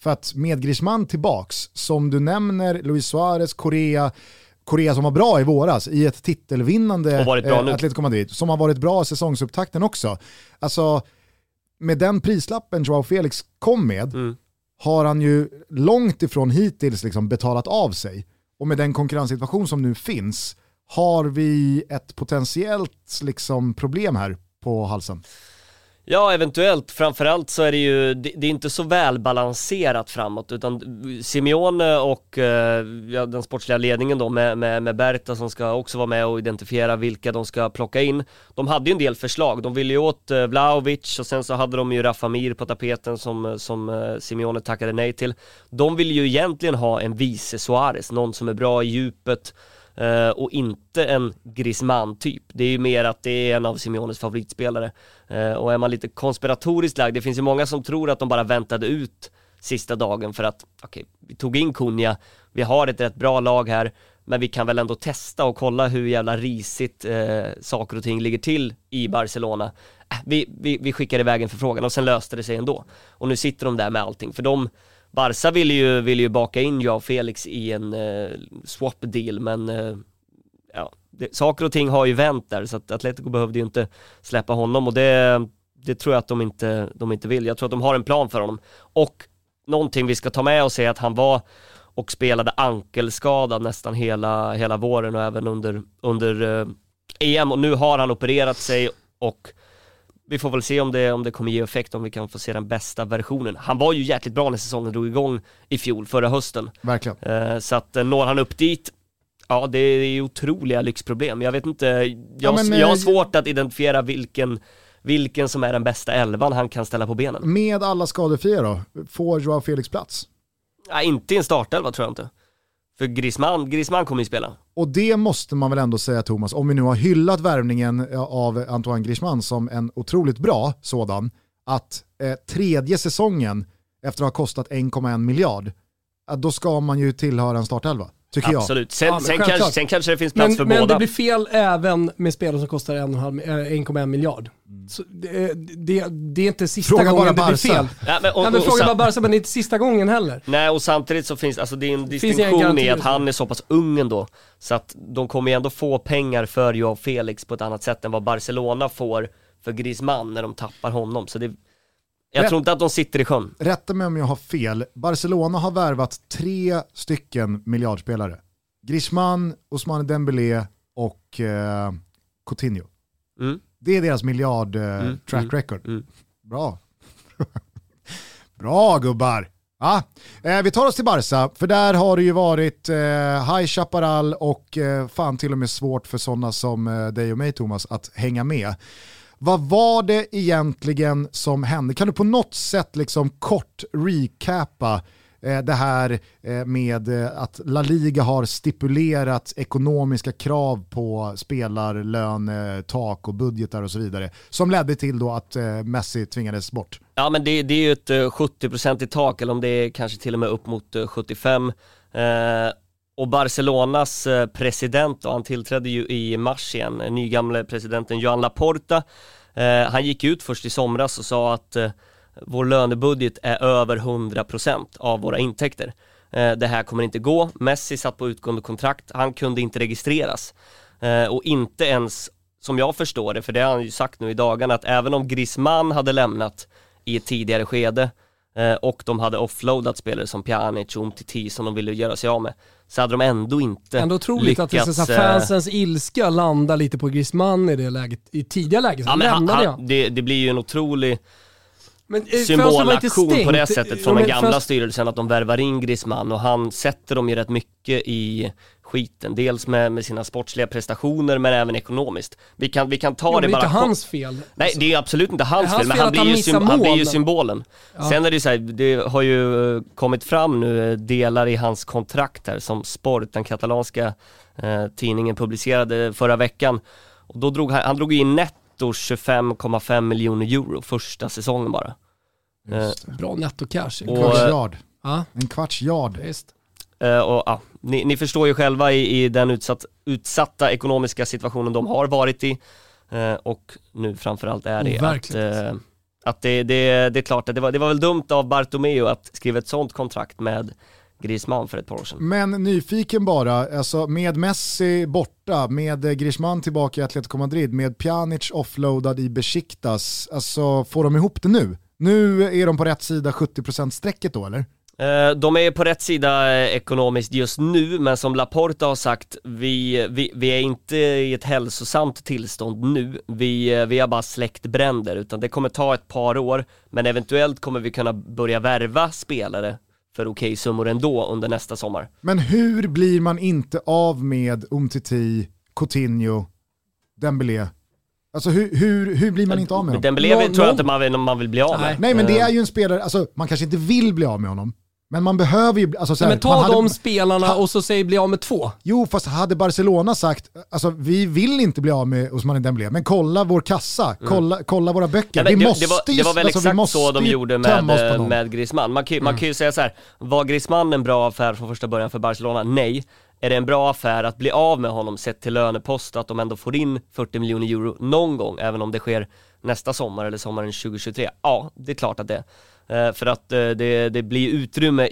För att med Griezmann tillbaks, som du nämner, Luis Suarez, Korea som var bra i våras i ett titelvinnande Atletico Madrid, som har varit bra säsongsupptakten också. Alltså, med den prislappen Joao Felix kom med har han ju långt ifrån hittills liksom betalat av sig. Och med den konkurrenssituation som nu finns har vi ett potentiellt liksom problem här på halsen. Ja, eventuellt. Framförallt så är det ju det är inte så välbalanserat framåt, utan Simeone och den sportsliga ledningen då med Berta som ska också vara med och identifiera vilka de ska plocka in. De hade ju en del förslag. De ville ju åt Vlahovic och sen så hade de ju Rafa Mir på tapeten som Simeone tackade nej till. De vill ju egentligen ha en vice Suarez, någon som är bra i djupet, och inte en Griezmann-typ. Det är ju mer att det är en av Simeones favoritspelare. Och är man lite konspiratoriskt lagd, det finns ju många som tror att de bara väntade ut sista dagen för att vi tog in Cunha, vi har ett rätt bra lag här, men vi kan väl ändå testa och kolla hur jävla risigt saker och ting ligger till i Barcelona. Vi skickar iväg en förfrågan och sen löste det sig ändå. Och nu sitter de där med allting, för Barca vill ju baka in Joao Felix i en swap deal, men saker och ting har ju vänt där, så att Atletico behövde ju inte släppa honom, och det tror jag att de inte vill. Jag tror att de har en plan för honom. Och någonting vi ska ta med oss är att han var och spelade ankelskadad nästan hela våren och även under EM, och nu har han opererat sig, och vi får väl se om det kommer ge effekt, om vi kan få se den bästa versionen. Han var ju jäkligt bra när säsongen drog igång i fjol, förra hösten. Verkligen. Så att når han upp dit, ja, det är ju otroliga lyxproblem. Jag vet inte, jag har svårt att identifiera vilken som är den bästa elvan han kan ställa på benen. Med alla skadefria då, får Joao Felix plats? Nej, inte i en startelva tror jag inte. För Griezmann kommer ju spela. Och det måste man väl ändå säga, Thomas, om vi nu har hyllat värvningen av Antoine Griezmann som en otroligt bra sådan, att tredje säsongen efter att ha kostat 1,1 miljard, då ska man ju tillhöra en startelva, tycker absolut. Jag. Sen kanske det finns plats för båda. Men det blir fel även med spelare som kostar 1,1 miljard. Så det är inte sista gången det blir fel. Fråga bara Barca, men det är inte sista gången heller. Nej, och samtidigt så finns det är en distinktion i att han är så pass ung ändå, så att de kommer ju ändå få pengar för Joao Felix på ett annat sätt än vad Barcelona får för Griezmann när de tappar honom. Så jag tror inte att de sitter i sjön. Rätta mig om jag har fel. Barcelona har värvat 3 stycken miljardspelare. Griezmann, Ousmane Dembélé och Coutinho. Det är deras miljard track record. Bra. Bra gubbar. Ja, vi tar oss till Barca, för där har det ju varit High Chaparral och fan till och med svårt för sådana som dig och mig, Thomas, att hänga med. Vad var det egentligen som hände? Kan du på något sätt liksom kort recapa det här med att La Liga har stipulerat ekonomiska krav på spelarlön, tak och budgetar och så vidare, som ledde till då att Messi tvingades bort? Ja, men det är ju ett 70% i tak, eller om det är kanske till och med upp mot 75%. Och Barcelonas president, och han tillträdde ju i mars igen, nygamle presidenten Joan Laporta, han gick ut först i somras och sa att vår lönebudget är över 100% av våra intäkter. Det här kommer inte gå. Messi satt på utgående kontrakt, han kunde inte registreras. Och inte ens, som jag förstår det, för det har han ju sagt nu i dagarna, att även om Griezmann hade lämnat i ett tidigare skede och de hade offloadat spelare som Pjanic och Umtiti som de ville göra sig av med, så hade de ändå inte ändå troligt lyckats, att det är fansens ilska landar lite på Griezmann i det läget, i tidiga läget. Det blir ju en otrolig symbolaktion på det sättet från den gamla styrelsen, att de värvar in Griezmann, och han sätter dem ju rätt mycket i skiten, dels med sina sportsliga prestationer men även ekonomiskt. Vi kan ta det bara. Det är inte hans fel. Nej, alltså, det är absolut inte hans fel, men han blir ju symbolen. Ja. Sen är det så här, det har ju kommit fram nu delar i hans kontrakt här som Sport, den katalanska tidningen, publicerade förra veckan, och då drog han drog in netto 25,5 miljoner euro första säsongen bara. Bra netto cash. En kvarts yard. Visst. Ni förstår ju själva i den utsatta ekonomiska situationen de har varit i, och nu framförallt är det att Att det är klart att det var väl dumt av Bartomeu att skriva ett sånt kontrakt med Griezmann för ett par år sedan. Men nyfiken bara, alltså med Messi borta, med Griezmann tillbaka i Atletico Madrid, med Pjanic offloadad i Besiktas, alltså får de ihop det nu? Nu är de på rätt sida 70%-strecket då, eller? De är på rätt sida ekonomiskt just nu, men som Laporta har sagt, vi är inte i ett hälsosamt tillstånd nu. Vi har bara släckt bränder, utan det kommer ta ett par år, men eventuellt kommer vi kunna börja värva spelare för okej summor ändå under nästa sommar. Men hur blir man inte av med Umtiti, Coutinho, Dembélé? Alltså hur blir man inte av med dem? Dembélé tror jag inte man vill bli av med. Nej, men det är ju en spelare, alltså man kanske inte vill bli av med honom. Men man behöver ju... Alltså, såhär, men ta de spelarna och så säg bli av med 2. Jo, fast hade Barcelona sagt, alltså vi vill inte bli av med Ousmane Dembélé, men kolla vår kassa, kolla våra böcker. Nej, det var väl exakt så de gjorde med Griezmann. Man kan ju säga så här: var Griezmann en bra affär från första början för Barcelona? Nej. Är det en bra affär att bli av med honom sett till lönepost, att de ändå får in 40 miljoner euro någon gång, även om det sker nästa sommar eller sommaren 2023? Ja, det är klart att det är. För att det blir utrymme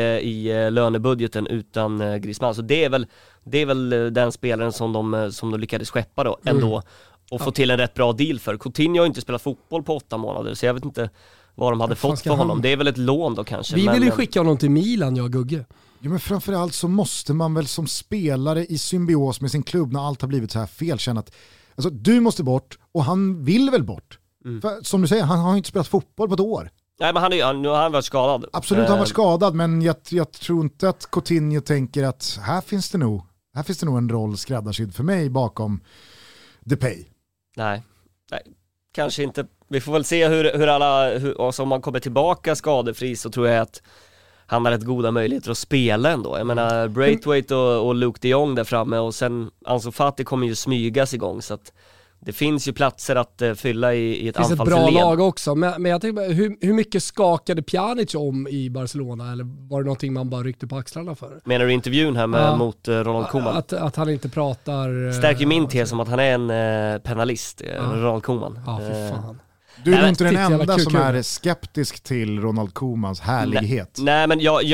i lönebudgeten utan Griezmann. Så det är väl den spelaren som de lyckades skeppa då ändå och få till en rätt bra deal för. Coutinho har inte spelat fotboll på 8 månader, så jag vet inte vad de hade fått för honom. Det är väl ett lån då kanske. Vi vill ju skicka honom till Milan, jag och Gugge. Ja, men framförallt så måste man väl som spelare i symbios med sin klubb, när allt har blivit så här fel, känna att alltså, du måste bort, och han vill väl bort. För, som du säger, han har inte spelat fotboll på ett år. Nej, men nu har han varit skadad. Absolut, han har varit skadad, men jag tror inte att Coutinho tänker att här finns det nog en roll skräddarsydd för mig bakom Depay. Nej, kanske inte. Vi får väl se hur om man kommer tillbaka skadefri, så tror jag att han har rätt goda möjligheter att spela ändå. Jag menar, Braithwaite och Luke de Jong där framme, och sen Ansu Fati kommer ju smygas igång, så att det finns ju platser att fylla i ett anfallsled. Det finns ett bra lag också, men jag tänker, hur mycket skakade Pjanic om i Barcelona, eller var det någonting man bara ryckte på axlarna för? Menar du intervjun här mot Ronald Koeman? Att han inte pratar... Stärker min tes om att han är en penalist, Ronald Koeman. Ja, för fan. Du är inte den enda som är skeptisk till Ronald Koemans härlighet. Nej, men jag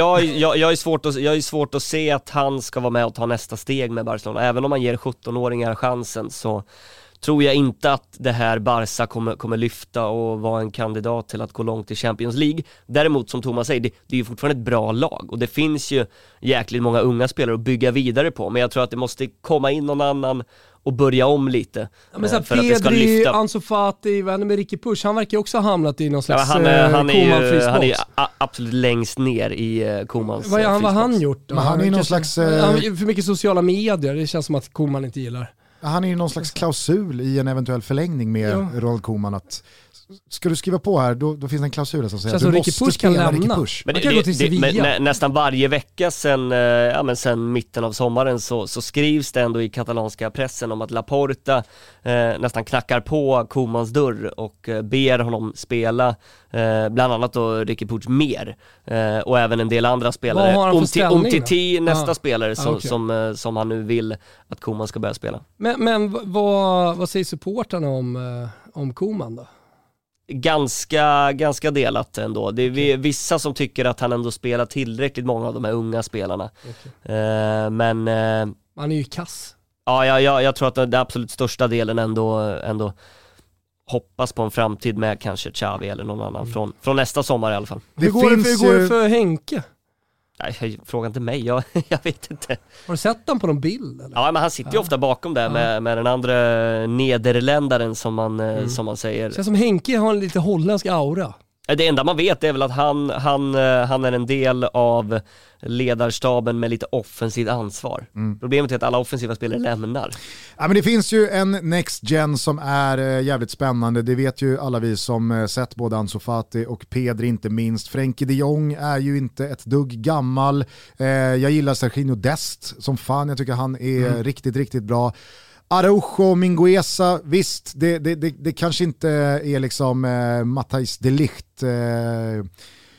är svårt att se att han ska vara med och ta nästa steg med Barcelona. Även om man ger 17-åringar chansen, så tror jag inte att det här Barca kommer lyfta och vara en kandidat till att gå långt i Champions League. Däremot, som Thomas säger, det är ju fortfarande ett bra lag, och det finns ju jäkligt många unga spelare att bygga vidare på. Men jag tror att det måste komma in någon annan och börja om lite, men så här, för att det ska lyfta. Ansu Fati, vad händer med Ricky Push? Han verkar ju också ha hamnat i någon slags han är absolut längst ner i Koemans vad har han gjort då? Men han är någon slags... för mycket sociala medier, det känns som att Koeman inte gillar. Han är ju någon slags klausul i en eventuell förlängning med Ronald Koeman, att ska du skriva på här, då finns det en klausul som säger att du måste spela Ricky Push. Men nästan varje vecka sen mitten av sommaren så skrivs det ändå i katalanska pressen om att Laporta nästan knackar på Koemans dörr och ber honom spela bland annat då Ricky Push mer, och även en del andra spelare. Umtiti nästa spelare som han nu vill att Koeman ska börja spela. Men vad säger supportarna om Koeman då? Ganska delat ändå. Det är vissa som tycker att han ändå spelar tillräckligt många av de här unga spelarna. Men han är ju kass. Ja, jag tror att den absolut största delen ändå hoppas på en framtid med kanske Xavi eller någon annan från nästa sommar i alla fall. Hur går det för Henke? Nej, fråga inte mig, jag vet inte. Har du sett han på någon bild? Eller? Ja, men han sitter ju ofta bakom där med den andra nederländaren som man säger. Det känns som Henke har en lite holländsk aura. Det enda man vet är väl att han är en del av ledarstaben med lite offensivt ansvar. Problemet är att alla offensiva spelare lämnar. Ja, men det finns ju en next gen som är jävligt spännande. Det vet ju alla vi som sett både Ansu Fati och Pedri, inte minst. Frenkie de Jong är ju inte ett dugg gammal. Jag gillar Serginho Dest som fan. Jag tycker han är riktigt, riktigt bra. Araujo, Mingueza, visst, det kanske inte är liksom Matthijs de Ligt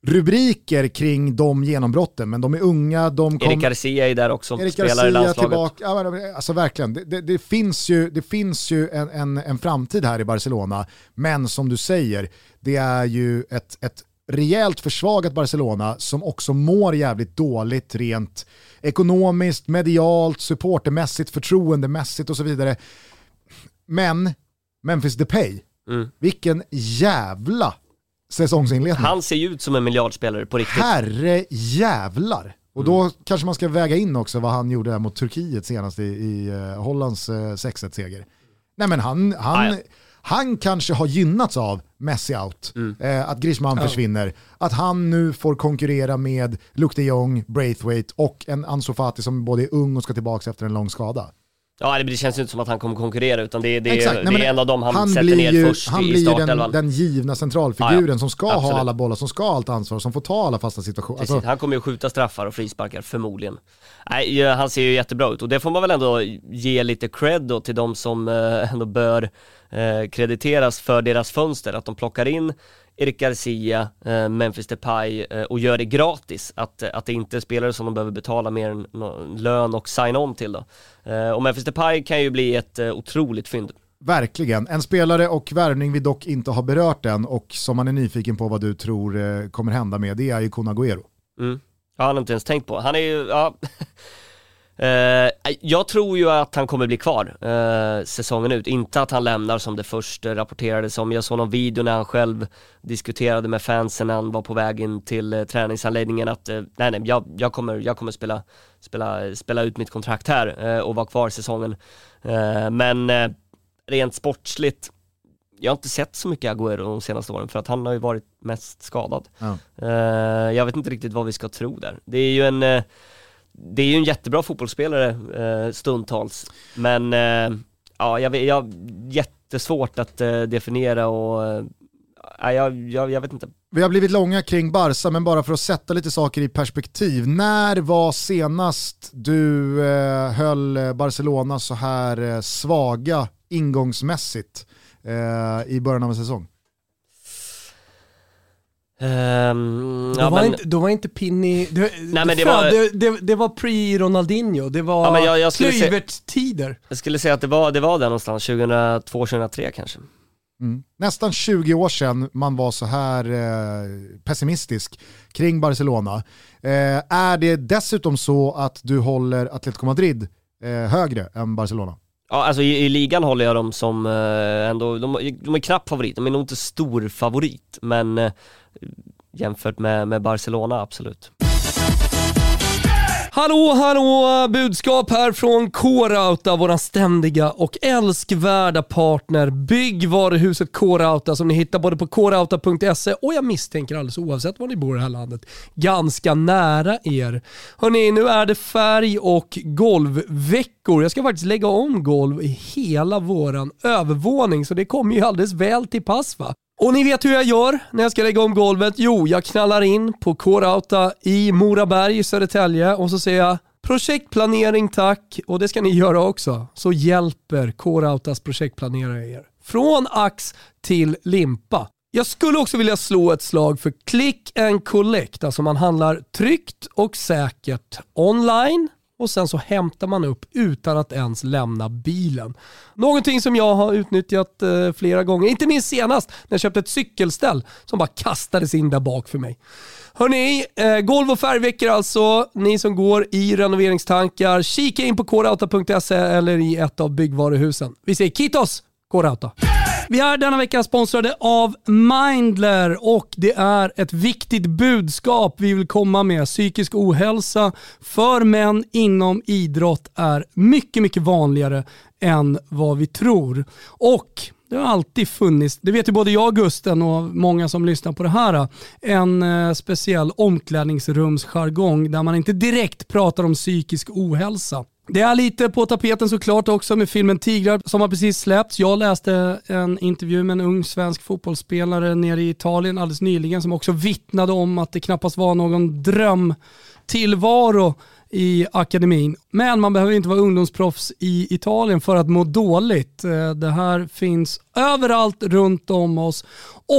rubriker kring de genombrotten, men de är unga. Erik Garcia är där också, Erik spelar Garcia i landslaget. Tillbaka. Ja, men, alltså verkligen, det finns ju en framtid här i Barcelona, men som du säger, det är ju ett rejält försvagat Barcelona som också mår jävligt dåligt rent ekonomiskt, medialt, supportermässigt, förtroendemässigt och så vidare. Men Memphis Depay, vilken jävla säsongsinledning. Han ser ju ut som en miljardspelare på riktigt. Herre jävlar. Och då kanske man ska väga in också vad han gjorde mot Turkiet senast i Hollands 6-1-seger. Nej, men han kanske har gynnats av Messi out. Att Griezmann försvinner. Att han nu får konkurrera med Luke de Jong, Braithwaite och en Ansu Fati som både är ung och ska tillbaka efter en lång skada. Ja, det känns inte som att han kommer konkurrera, utan det är en av dem han sätter ner först han i startelvan. Han blir den givna centralfiguren som ska ha alla bollar, som ska ha allt ansvar, som får ta alla fasta situationer. Alltså, han kommer ju skjuta straffar och frisparkar förmodligen. Nej, han ser ju jättebra ut, och det får man väl ändå ge lite cred då till de som ändå bör krediteras för deras fönster, att de plockar in Erik Garcia, Memphis Depay och gör det gratis, att det inte är spelare som de behöver betala mer än lön och sign-on till då. Och Memphis Depay kan ju bli ett otroligt fynd. Verkligen. En spelare och värvning vi dock inte har berört än och som man är nyfiken på vad du tror kommer hända med, det är ju Kun Agüero. Ja, han har inte ens tänkt på. Han är ju, jag tror ju att han kommer bli kvar säsongen ut. Inte att han lämnar som det först rapporterades om. Jag såg någon video när han själv diskuterade med fansen när han var på väg in till träningsanläggningen att jag kommer spela ut mitt kontrakt här och vara kvar säsongen. Men rent sportsligt, jag har inte sett så mycket Agüero de senaste åren för att han har ju varit mest skadad. Jag vet inte riktigt vad vi ska tro där. Det är ju en jättebra fotbollsspelare stundtals, men jag jättesvårt att definiera och jag vet inte. Vi har blivit långa kring Barca, men bara för att sätta lite saker i perspektiv. När var senast du höll Barcelona så här svaga ingångsmässigt i början av en säsong? Då var inte Pinni. Det var pre-Ronaldinho. Det var Kluivert-tider. Jag skulle säga att det var där någonstans 2002-2003 kanske. Nästan 20 år sedan man var så här pessimistisk kring Barcelona. Är det dessutom så att du håller Atletico Madrid högre än Barcelona? Ja, alltså i ligan håller jag dem som ändå, de är knapp favorit. De är nog inte stor favorit, men jämfört med Barcelona, absolut. Hallå, budskap här från K-Rauta, våran ständiga och älskvärda partner. Byggvaruhuset K-Rauta som ni hittar både på krauta.se och jag misstänker alldeles oavsett var ni bor i det här landet, ganska nära er. Hörrni, nu är det färg- och golvveckor. Jag ska faktiskt lägga om golv i hela våran övervåning, så det kommer ju alldeles väl till pass, va? Och ni vet hur jag gör när jag ska lägga om golvet. Jo, jag knallar in på K-Rauta i Moraberg i Södertälje och så säger jag projektplanering tack, och det ska ni göra också. Så hjälper K-Rautas projektplanerare er. Från ax till limpa. Jag skulle också vilja slå ett slag för click and collect. Alltså man handlar tryggt och säkert online och sen så hämtar man upp utan att ens lämna bilen. Någonting som jag har utnyttjat flera gånger, inte minst senast när jag köpte ett cykelställ som bara kastades in där bak för mig. Hörrni, golv- och färgveckor alltså. Ni som går i renoveringstankar, kika in på krauta.se eller i ett av byggvaruhusen. Vi säger kitos, K-Rauta. Vi är denna vecka sponsrade av Mindler och det är ett viktigt budskap vi vill komma med. Psykisk ohälsa för män inom idrott är mycket, mycket vanligare än vad vi tror. Och det har alltid funnits, det vet ju både jag, Gusten och många som lyssnar på det här, en speciell omklädningsrumsjargong där man inte direkt pratar om psykisk ohälsa. Det är lite på tapeten såklart också med filmen Tigrar som har precis släppts. Jag läste en intervju med en ung svensk fotbollsspelare nere i Italien alldeles nyligen som också vittnade om att det knappast var någon drömtillvaro i akademin. Men man behöver inte vara ungdomsproffs i Italien för att må dåligt. Det här finns överallt runt om oss och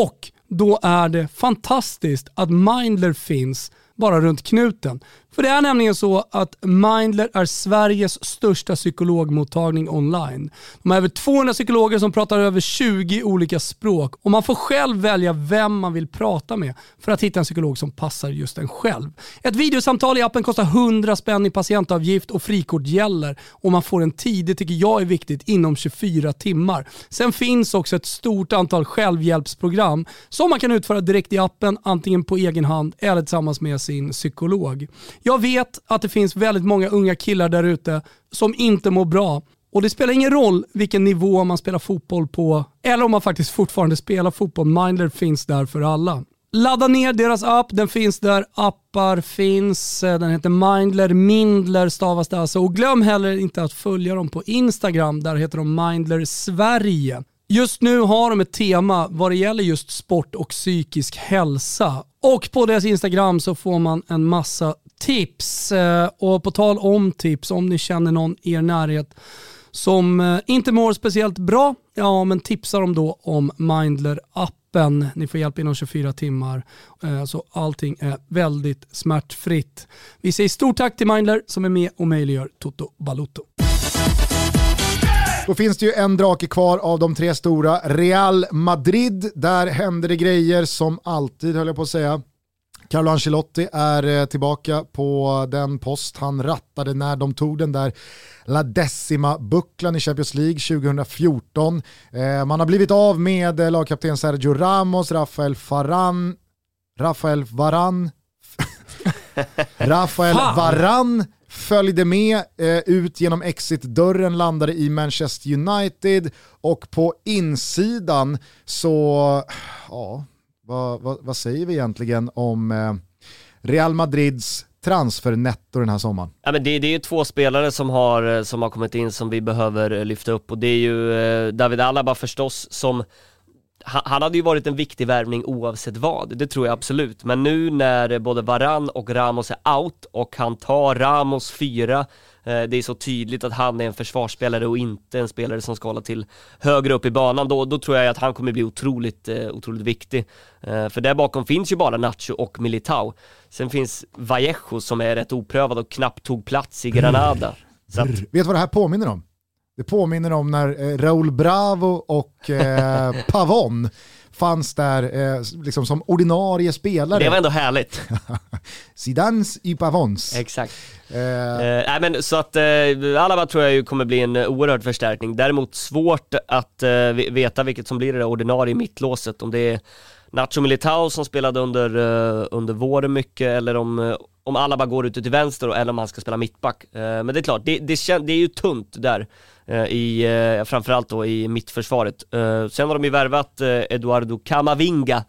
då är det fantastiskt att Mindler finns bara runt knuten. För det är nämligen så att Mindler är Sveriges största psykologmottagning online. De har över 200 psykologer som pratar över 20 olika språk och man får själv välja vem man vill prata med för att hitta en psykolog som passar just en själv. Ett videosamtal i appen kostar 100 spänn i patientavgift och frikort gäller och man får en tid, det tycker jag är viktigt, inom 24 timmar. Sen finns också ett stort antal självhjälpsprogram som man kan utföra direkt i appen, antingen på egen hand eller tillsammans med sin psykolog. Jag vet att det finns väldigt många unga killar där ute som inte mår bra. Och det spelar ingen roll vilken nivå man spelar fotboll på eller om man faktiskt fortfarande spelar fotboll. Mindler finns där för alla. Ladda ner deras app, den finns där. Appar finns, den heter Mindler stavas det alltså. Och glöm heller inte att följa dem på Instagram, där heter de Mindler Sverige. Just nu har de ett tema vad det gäller just sport och psykisk hälsa. Och på deras Instagram så får man en massa tips. Och på tal om tips, om ni känner någon i er närhet som inte mår speciellt bra, ja men tipsa dem då om Mindler-appen. Ni får hjälp inom 24 timmar. Så allting är väldigt smärtfritt. Vi säger stort tack till Mindler som är med och möjliggör Toto Balotto. Då finns det ju en drake kvar av de 3 stora. Real Madrid, där händer det grejer som alltid, höll jag på att säga. Carlo Ancelotti är tillbaka på den post han rattade när de tog den där La Decima-bucklan i Champions League 2014. Man har blivit av med lagkapten Sergio Ramos, Rafael Varane följde med ut genom exit-dörren, landade i Manchester United och på insidan så, ja, vad säger vi egentligen om Real Madrids transfernetto den här sommaren? Ja, men det är ju 2 spelare som har kommit in som vi behöver lyfta upp, och det är ju David Alaba förstås, som han hade ju varit en viktig värvning oavsett vad, det tror jag absolut. Men nu när både Varane och Ramos är out och han tar Ramos 4, det är så tydligt att han är en försvarsspelare och inte en spelare som ska hålla till högre upp i banan, då tror jag att han kommer bli otroligt viktig. För där bakom finns ju bara Nacho och Militao. Sen finns Vallejo som är rätt oprövad och knappt tog plats i Granada. Så att... Vet du vad det här påminner om? Det påminner om när Raúl Bravo och Pavón fanns där liksom som ordinarie spelare. Det var ändå härligt. Sidans i Pavons. Exakt. Nej, men så att Alaba tror jag ju kommer bli en oerhörd förstärkning. Däremot svårt att veta vilket som blir det ordinarie mittlåset. Om det är Nacho Militao som spelade under våren mycket, eller om Alaba går ut till vänster eller om han ska spela mittback. Men det är klart, det är ju tunt där. Framförallt då i mittförsvaret. Sen har de ju värvat Eduardo Camavinga.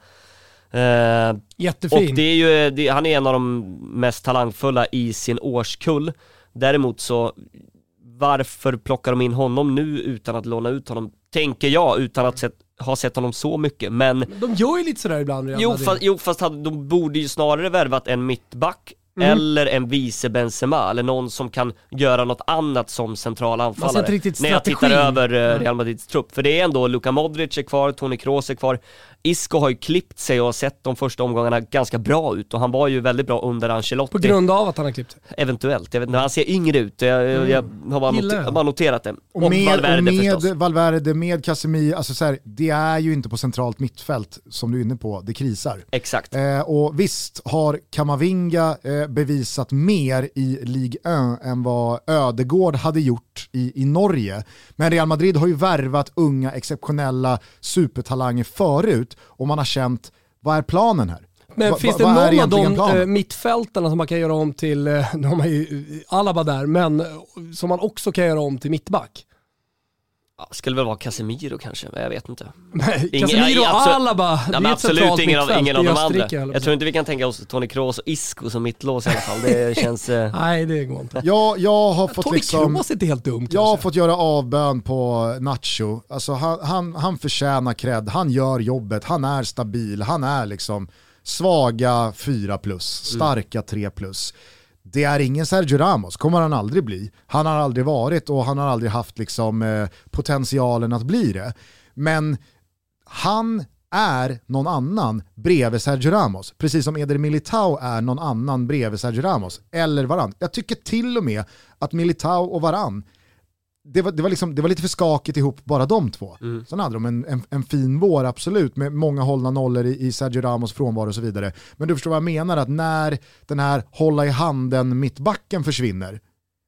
Jättefin. Och det är ju, han är en av de mest talangfulla i sin årskull. Däremot så, varför plockar de in honom nu utan att låna ut honom? Tänker jag, utan att ha sett honom så mycket. Men de gör ju lite sådär ibland. Fast de borde ju snarare värvat en mittback eller en vice Benzema, eller någon som kan göra något annat som central anfallare. När jag tittar över Real Madrids trupp, för det är ändå Luka Modric är kvar, Toni Kroos är kvar. Isco har ju klippt sig och sett de första omgångarna ganska bra ut, och han var ju väldigt bra under Ancelotti. På grund av att han har klippt sig? Eventuellt, jag vet inte, han ser yngre ut. Jag har bara noterat det. Och med Valverde, med Casemiro, alltså så här, det är ju inte på centralt mittfält som du är inne på, det krisar. Exakt. Och visst har Camavinga bevisat mer i Ligue 1 än vad Ödegård hade gjort i Norge. Men Real Madrid har ju värvat unga exceptionella supertalanger förut, och man har känt, vad är planen här? Men finns det någon av de mittfältarna som man kan göra om till, de har ju Alaba där, men som man också kan göra om till mittback? Ja, skulle väl vara Casemiro kanske, men jag vet inte. Casemiro och Alaba, det är absolut ingen av de andra. Jag tror inte vi kan tänka oss Toni Kroos och Isco som mittlås i alla fall. Det känns... Nej, det går inte. Jag har fått Toni Kroos är inte helt dumt. Jag har fått göra avbön på Nacho. Alltså, han förtjänar cred. Han gör jobbet. Han är stabil. Han är liksom svaga 4+, starka 3+. Det är ingen Sergio Ramos, kommer han aldrig bli. Han har aldrig varit, och han har aldrig haft liksom, potentialen att bli det. Men han är någon annan bredvid Sergio Ramos. Precis som Eder Militao är någon annan bredvid Sergio Ramos. Eller Varane. Jag tycker till och med att Militao och Varane, det var lite för skakigt ihop bara de två. Sen hade de en fin vår, absolut, med många hållna nollor i Sergio Ramos frånvaro och så vidare. Men du förstår vad jag menar, att när den här hålla i handen mittbacken försvinner,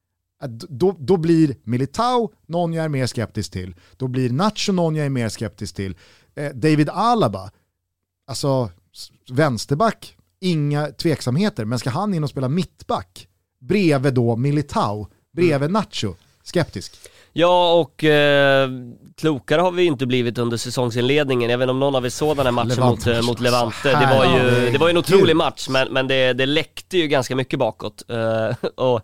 då blir Militao någon jag är mer skeptisk till. Då blir Nacho någon jag är mer skeptisk till. David Alaba, alltså vänsterback, inga tveksamheter, men ska han in och spela mittback bredvid då Militao, bredvid Nacho, skeptisk. Ja, och klokare har vi inte blivit under säsongsinledningen. Jag vet inte om någon av er såg den här matchen mot Levante. Det var ju en otrolig match, men det läckte ju ganska mycket bakåt. Och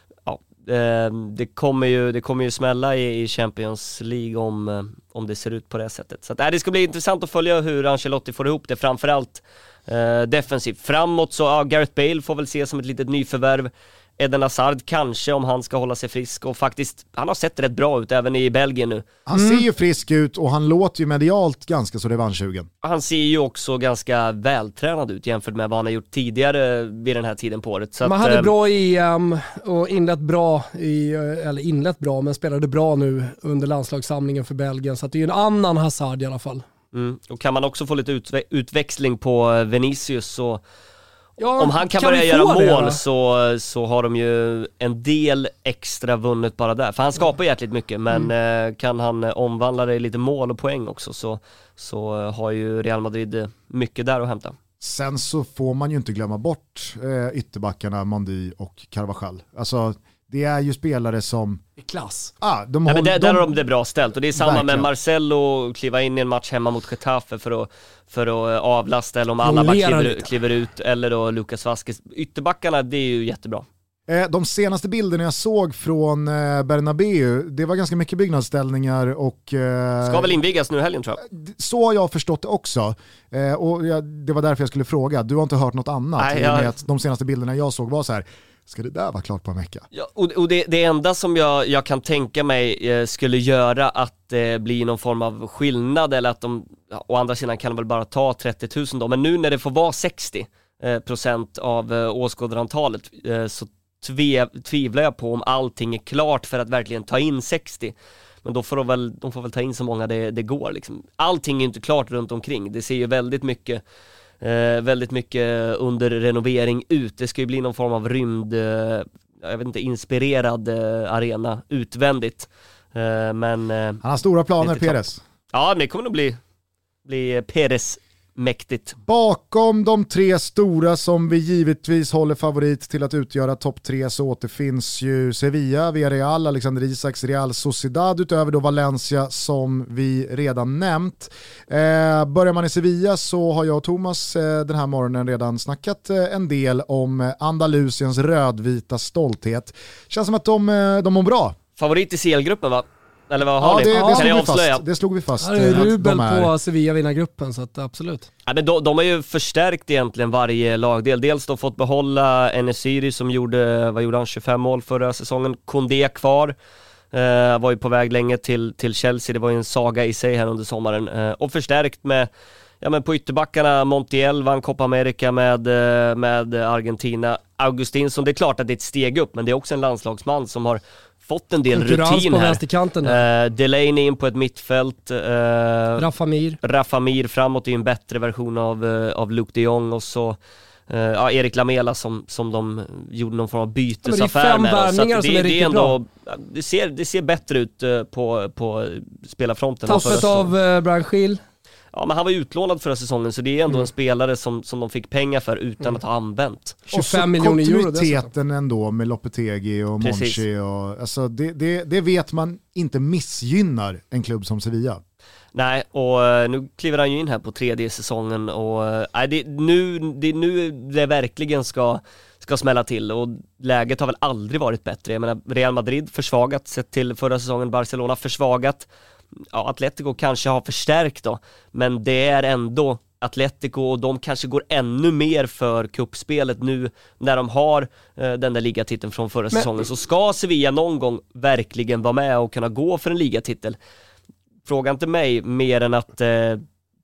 det kommer ju smälla i Champions League om det ser ut på det sättet. Så det ska bli intressant att följa hur Ancelotti får ihop det, framförallt defensivt. Framåt så Gareth Bale får väl se som ett litet nyförvärv. Eden Hazard kanske, om han ska hålla sig frisk, och faktiskt, han har sett rätt bra ut även i Belgien nu. Han ser ju frisk ut och han låter ju medialt ganska så revanschsugen. Han ser ju också ganska vältränad ut jämfört med vad han har gjort tidigare vid den här tiden på året. Så man hade bra EM och inlett bra men spelade bra nu under landslagssamlingen för Belgien, så att det är ju en annan Hazard i alla fall. Och kan man också få lite utväxling på Vinicius, så om han kan börja göra mål så har de ju en del extra vunnet bara där. För han skapar jäkligt mycket, men kan han omvandla det i lite mål och poäng också, så har ju Real Madrid mycket där att hämta. Sen så får man ju inte glömma bort ytterbackarna Mendy och Carvajal. Alltså det är ju spelare som i klass. Där har de det bra ställt, och det är samma verkligen med Marcelo, kliva in i en match hemma mot Getafe för att avlasta, eller om alla bara kliver ut, eller då Lucas Vázquez. Ytterbackarna, det är ju jättebra. De senaste bilderna jag såg från Bernabéu, det var ganska mycket byggnadsställningar och ska väl invigas nu helgen, tror jag. Så har jag förstått det också. Och det var därför jag skulle fråga. Du har inte hört något annat? Nej, med att de senaste bilderna jag såg var så här: ska det där vara klart på en vecka? Ja, och det enda som jag kan tänka mig skulle göra att det blir någon form av skillnad, eller att å andra sidan kan de väl bara ta 30 000 då, men nu när det får vara 60% av åskådarantalet, så tvivlar jag på om allting är klart för att verkligen ta in 60. Men då får de väl ta in så många det går liksom. Allting är inte klart runt omkring. Det ser ju väldigt mycket under renovering ut. Det ska ju bli någon form av inspirerad arena utvändigt. Men han har stora planer, Perez. Ja, det kommer nog bli Perez mäktigt. Bakom de tre stora som vi givetvis håller favorit till att utgöra topp 3 så återfinns ju Sevilla, Villarreal, Alexander Isaks Real Sociedad, utöver då Valencia som vi redan nämnt. Börjar man i Sevilla så har jag och Thomas den här morgonen redan snackat en del om Andalusiens rödvita stolthet. Känns som att de mår bra. Favorit i CL-gruppen, va? Eller vad har ni? Det slog vi fast. Ja, det är rubel på Sevilla vinna gruppen, så att absolut. Ja, men de har ju förstärkt egentligen varje lagdel. Dels då fått behålla Enesiri som gjorde han 25 mål förra säsongen. Koundé kvar. Var ju på väg länge till Chelsea. Det var ju en saga i sig här under sommaren. Och förstärkt med på ytterbackarna Montiel vann Copa America med Argentina. Augustinsson, det är klart att det är ett steg upp, men det är också en landslagsman som har fått en del rutin här. Delaney in på ett mittfält. Rafa Mir framåt är en bättre version av Luke de Jong, och så Erik Lamela som de gjorde någon form av bytesaffär med. Så det är ändå, det ser bättre ut på spelarfronten. Tappet av Brian Schill. Ja, men han var utlånad förra säsongen, så det är ändå en spelare som de fick pengar för utan att ha använt. 25 miljoner euro. Kontinuiteten ändå med Lopetegui och Monchi. Alltså det vet man inte missgynnar en klubb som Sevilla. Nej, och nu kliver han ju in här på 3D säsongen, och det är nu det verkligen ska smälla till, och läget har väl aldrig varit bättre. Jag menar, Real Madrid försvagat sett till förra säsongen, Barcelona försvagat. Ja, Atletico kanske har förstärkt då, men det är ändå Atletico, och de kanske går ännu mer för kuppspelet nu när de har den där ligatiteln från förra säsongen. Så ska Sevilla någon gång verkligen vara med och kunna gå för en ligatitel? Fråga inte mig mer än att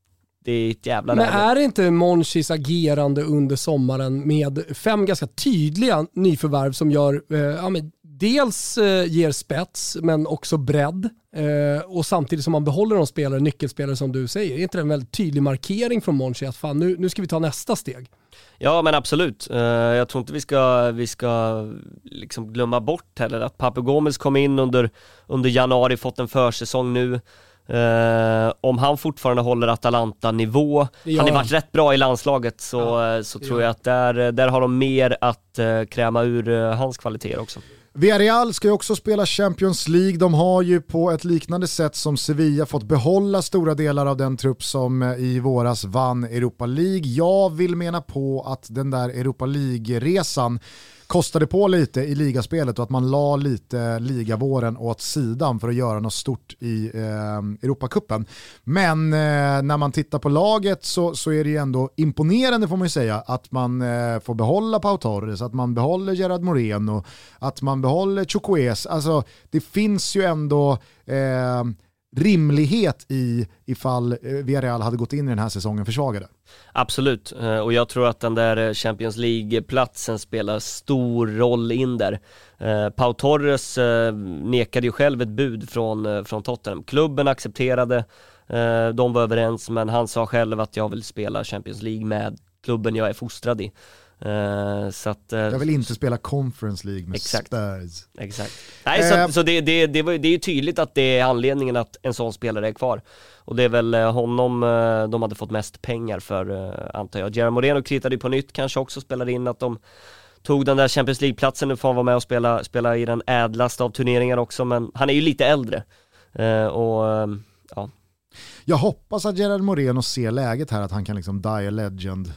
det är ett jävla Men läge. är det inte Monchis agerande under sommaren med 5 ganska tydliga nyförvärv som gör, dels ger spets men också bredd, och samtidigt som man behåller de spelare, nyckelspelare som du säger, är inte det en väldigt tydlig markering från Monchi att fan, nu ska vi ta nästa steg? Ja, men absolut. Jag tror inte vi ska liksom glömma bort heller att Papu Gomez kom in under januari, fått en försäsong nu. Om han fortfarande håller Atalanta-nivå, han har varit rätt bra i landslaget, så tror jag att där har de mer att kräma ur hans kvaliteter också. Villarreal ska ju också spela Champions League. De har ju på ett liknande sätt som Sevilla fått behålla stora delar av den trupp som i våras vann Europa League. Jag vill mena på att den där Europa League-resan kostade på lite i ligaspelet och att man la lite ligavåren åt sidan för att göra något stort i Europacupen. Men när man tittar på laget så är det ju ändå imponerande, får man ju säga, att man får behålla Pau Torres, att man behåller Gerard Moreno, att man behåller Chukwueze. Alltså det finns ju ändå rimlighet ifall Villarreal hade gått in i den här säsongen försvagade. Absolut, och jag tror att den där Champions League-platsen spelar stor roll in där. Pau Torres nekade ju själv ett bud från Tottenham. Klubben accepterade, de var överens, men han sa själv att jag vill spela Champions League med klubben jag är fostrad i. Så att, jag vill inte spela Conference League med exakt. Spurs. Exakt. Nej, så det är ju tydligt att det är anledningen att en sån spelare är kvar. Och det är väl honom de hade fått mest pengar för, antar jag. Gerard Moreno kritade ju på nytt, kanske också spelade in att de tog den där Champions League-platsen. Nu får han vara med och spela i den ädlaste av turneringar också, men han är ju lite äldre. Ja. Jag hoppas att Gerard Moreno ser läget här, att han kan liksom die a klev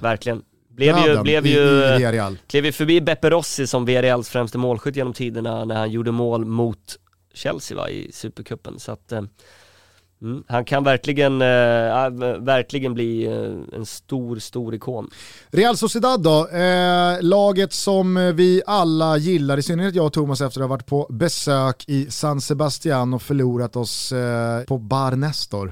ju förbi Beppe Rossi som Villarreals främste målskytt genom tiderna när han gjorde mål mot Chelsea i Supercupen, så att han kan verkligen bli en stor ikon. Real Sociedad då, laget som vi alla gillar, i synnerhet jag och Thomas efter att ha varit på besök i San Sebastian och förlorat oss på Bar Nestor.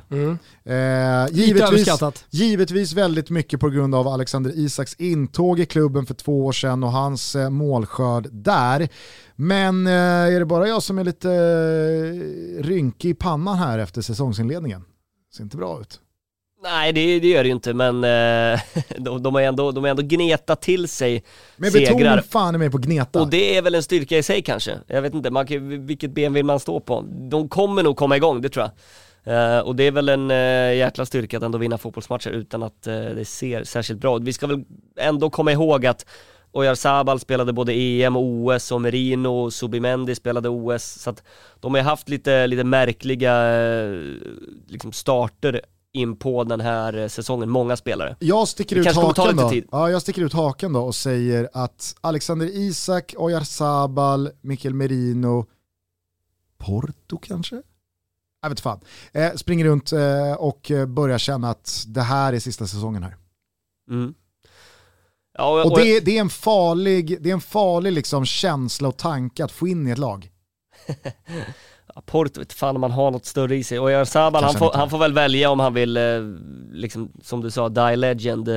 Givetvis väldigt mycket på grund av Alexander Isaks intåg i klubben för 2 år sedan och hans målskörd där. Men är det bara jag som är lite rynkig i pannan här efter säsongsinledningen? Ser inte bra ut. Nej, det gör det ju inte, men de har ändå gnetat till sig men segrar. Men betonar fan är med på gneta. Och det är väl en styrka i sig kanske. Jag vet inte, vilket ben vill man stå på? De kommer nog komma igång, det tror jag. Och det är väl en jäkla styrka att ändå vinna fotbollsmatcher utan att det ser särskilt bra ut. Vi ska väl ändå komma ihåg att Oyarzabal spelade både EM och OS och Merino och Subimendi spelade OS, så att de har haft lite märkliga liksom starter in på den här säsongen, många spelare. Jag sticker ut haken då och säger att Alexander Isak, Oyarzabal, Mikel Merino, Porto kanske? Jag vet fan. Springer runt och börjar känna att det här är sista säsongen här. Mm. Ja, och det är en farlig liksom känsla och tanke att få in i ett lag. Porto vet fan om man har något större i sig. Och Oyarzabal, han får väl välja om han vill liksom, som du sa, die legend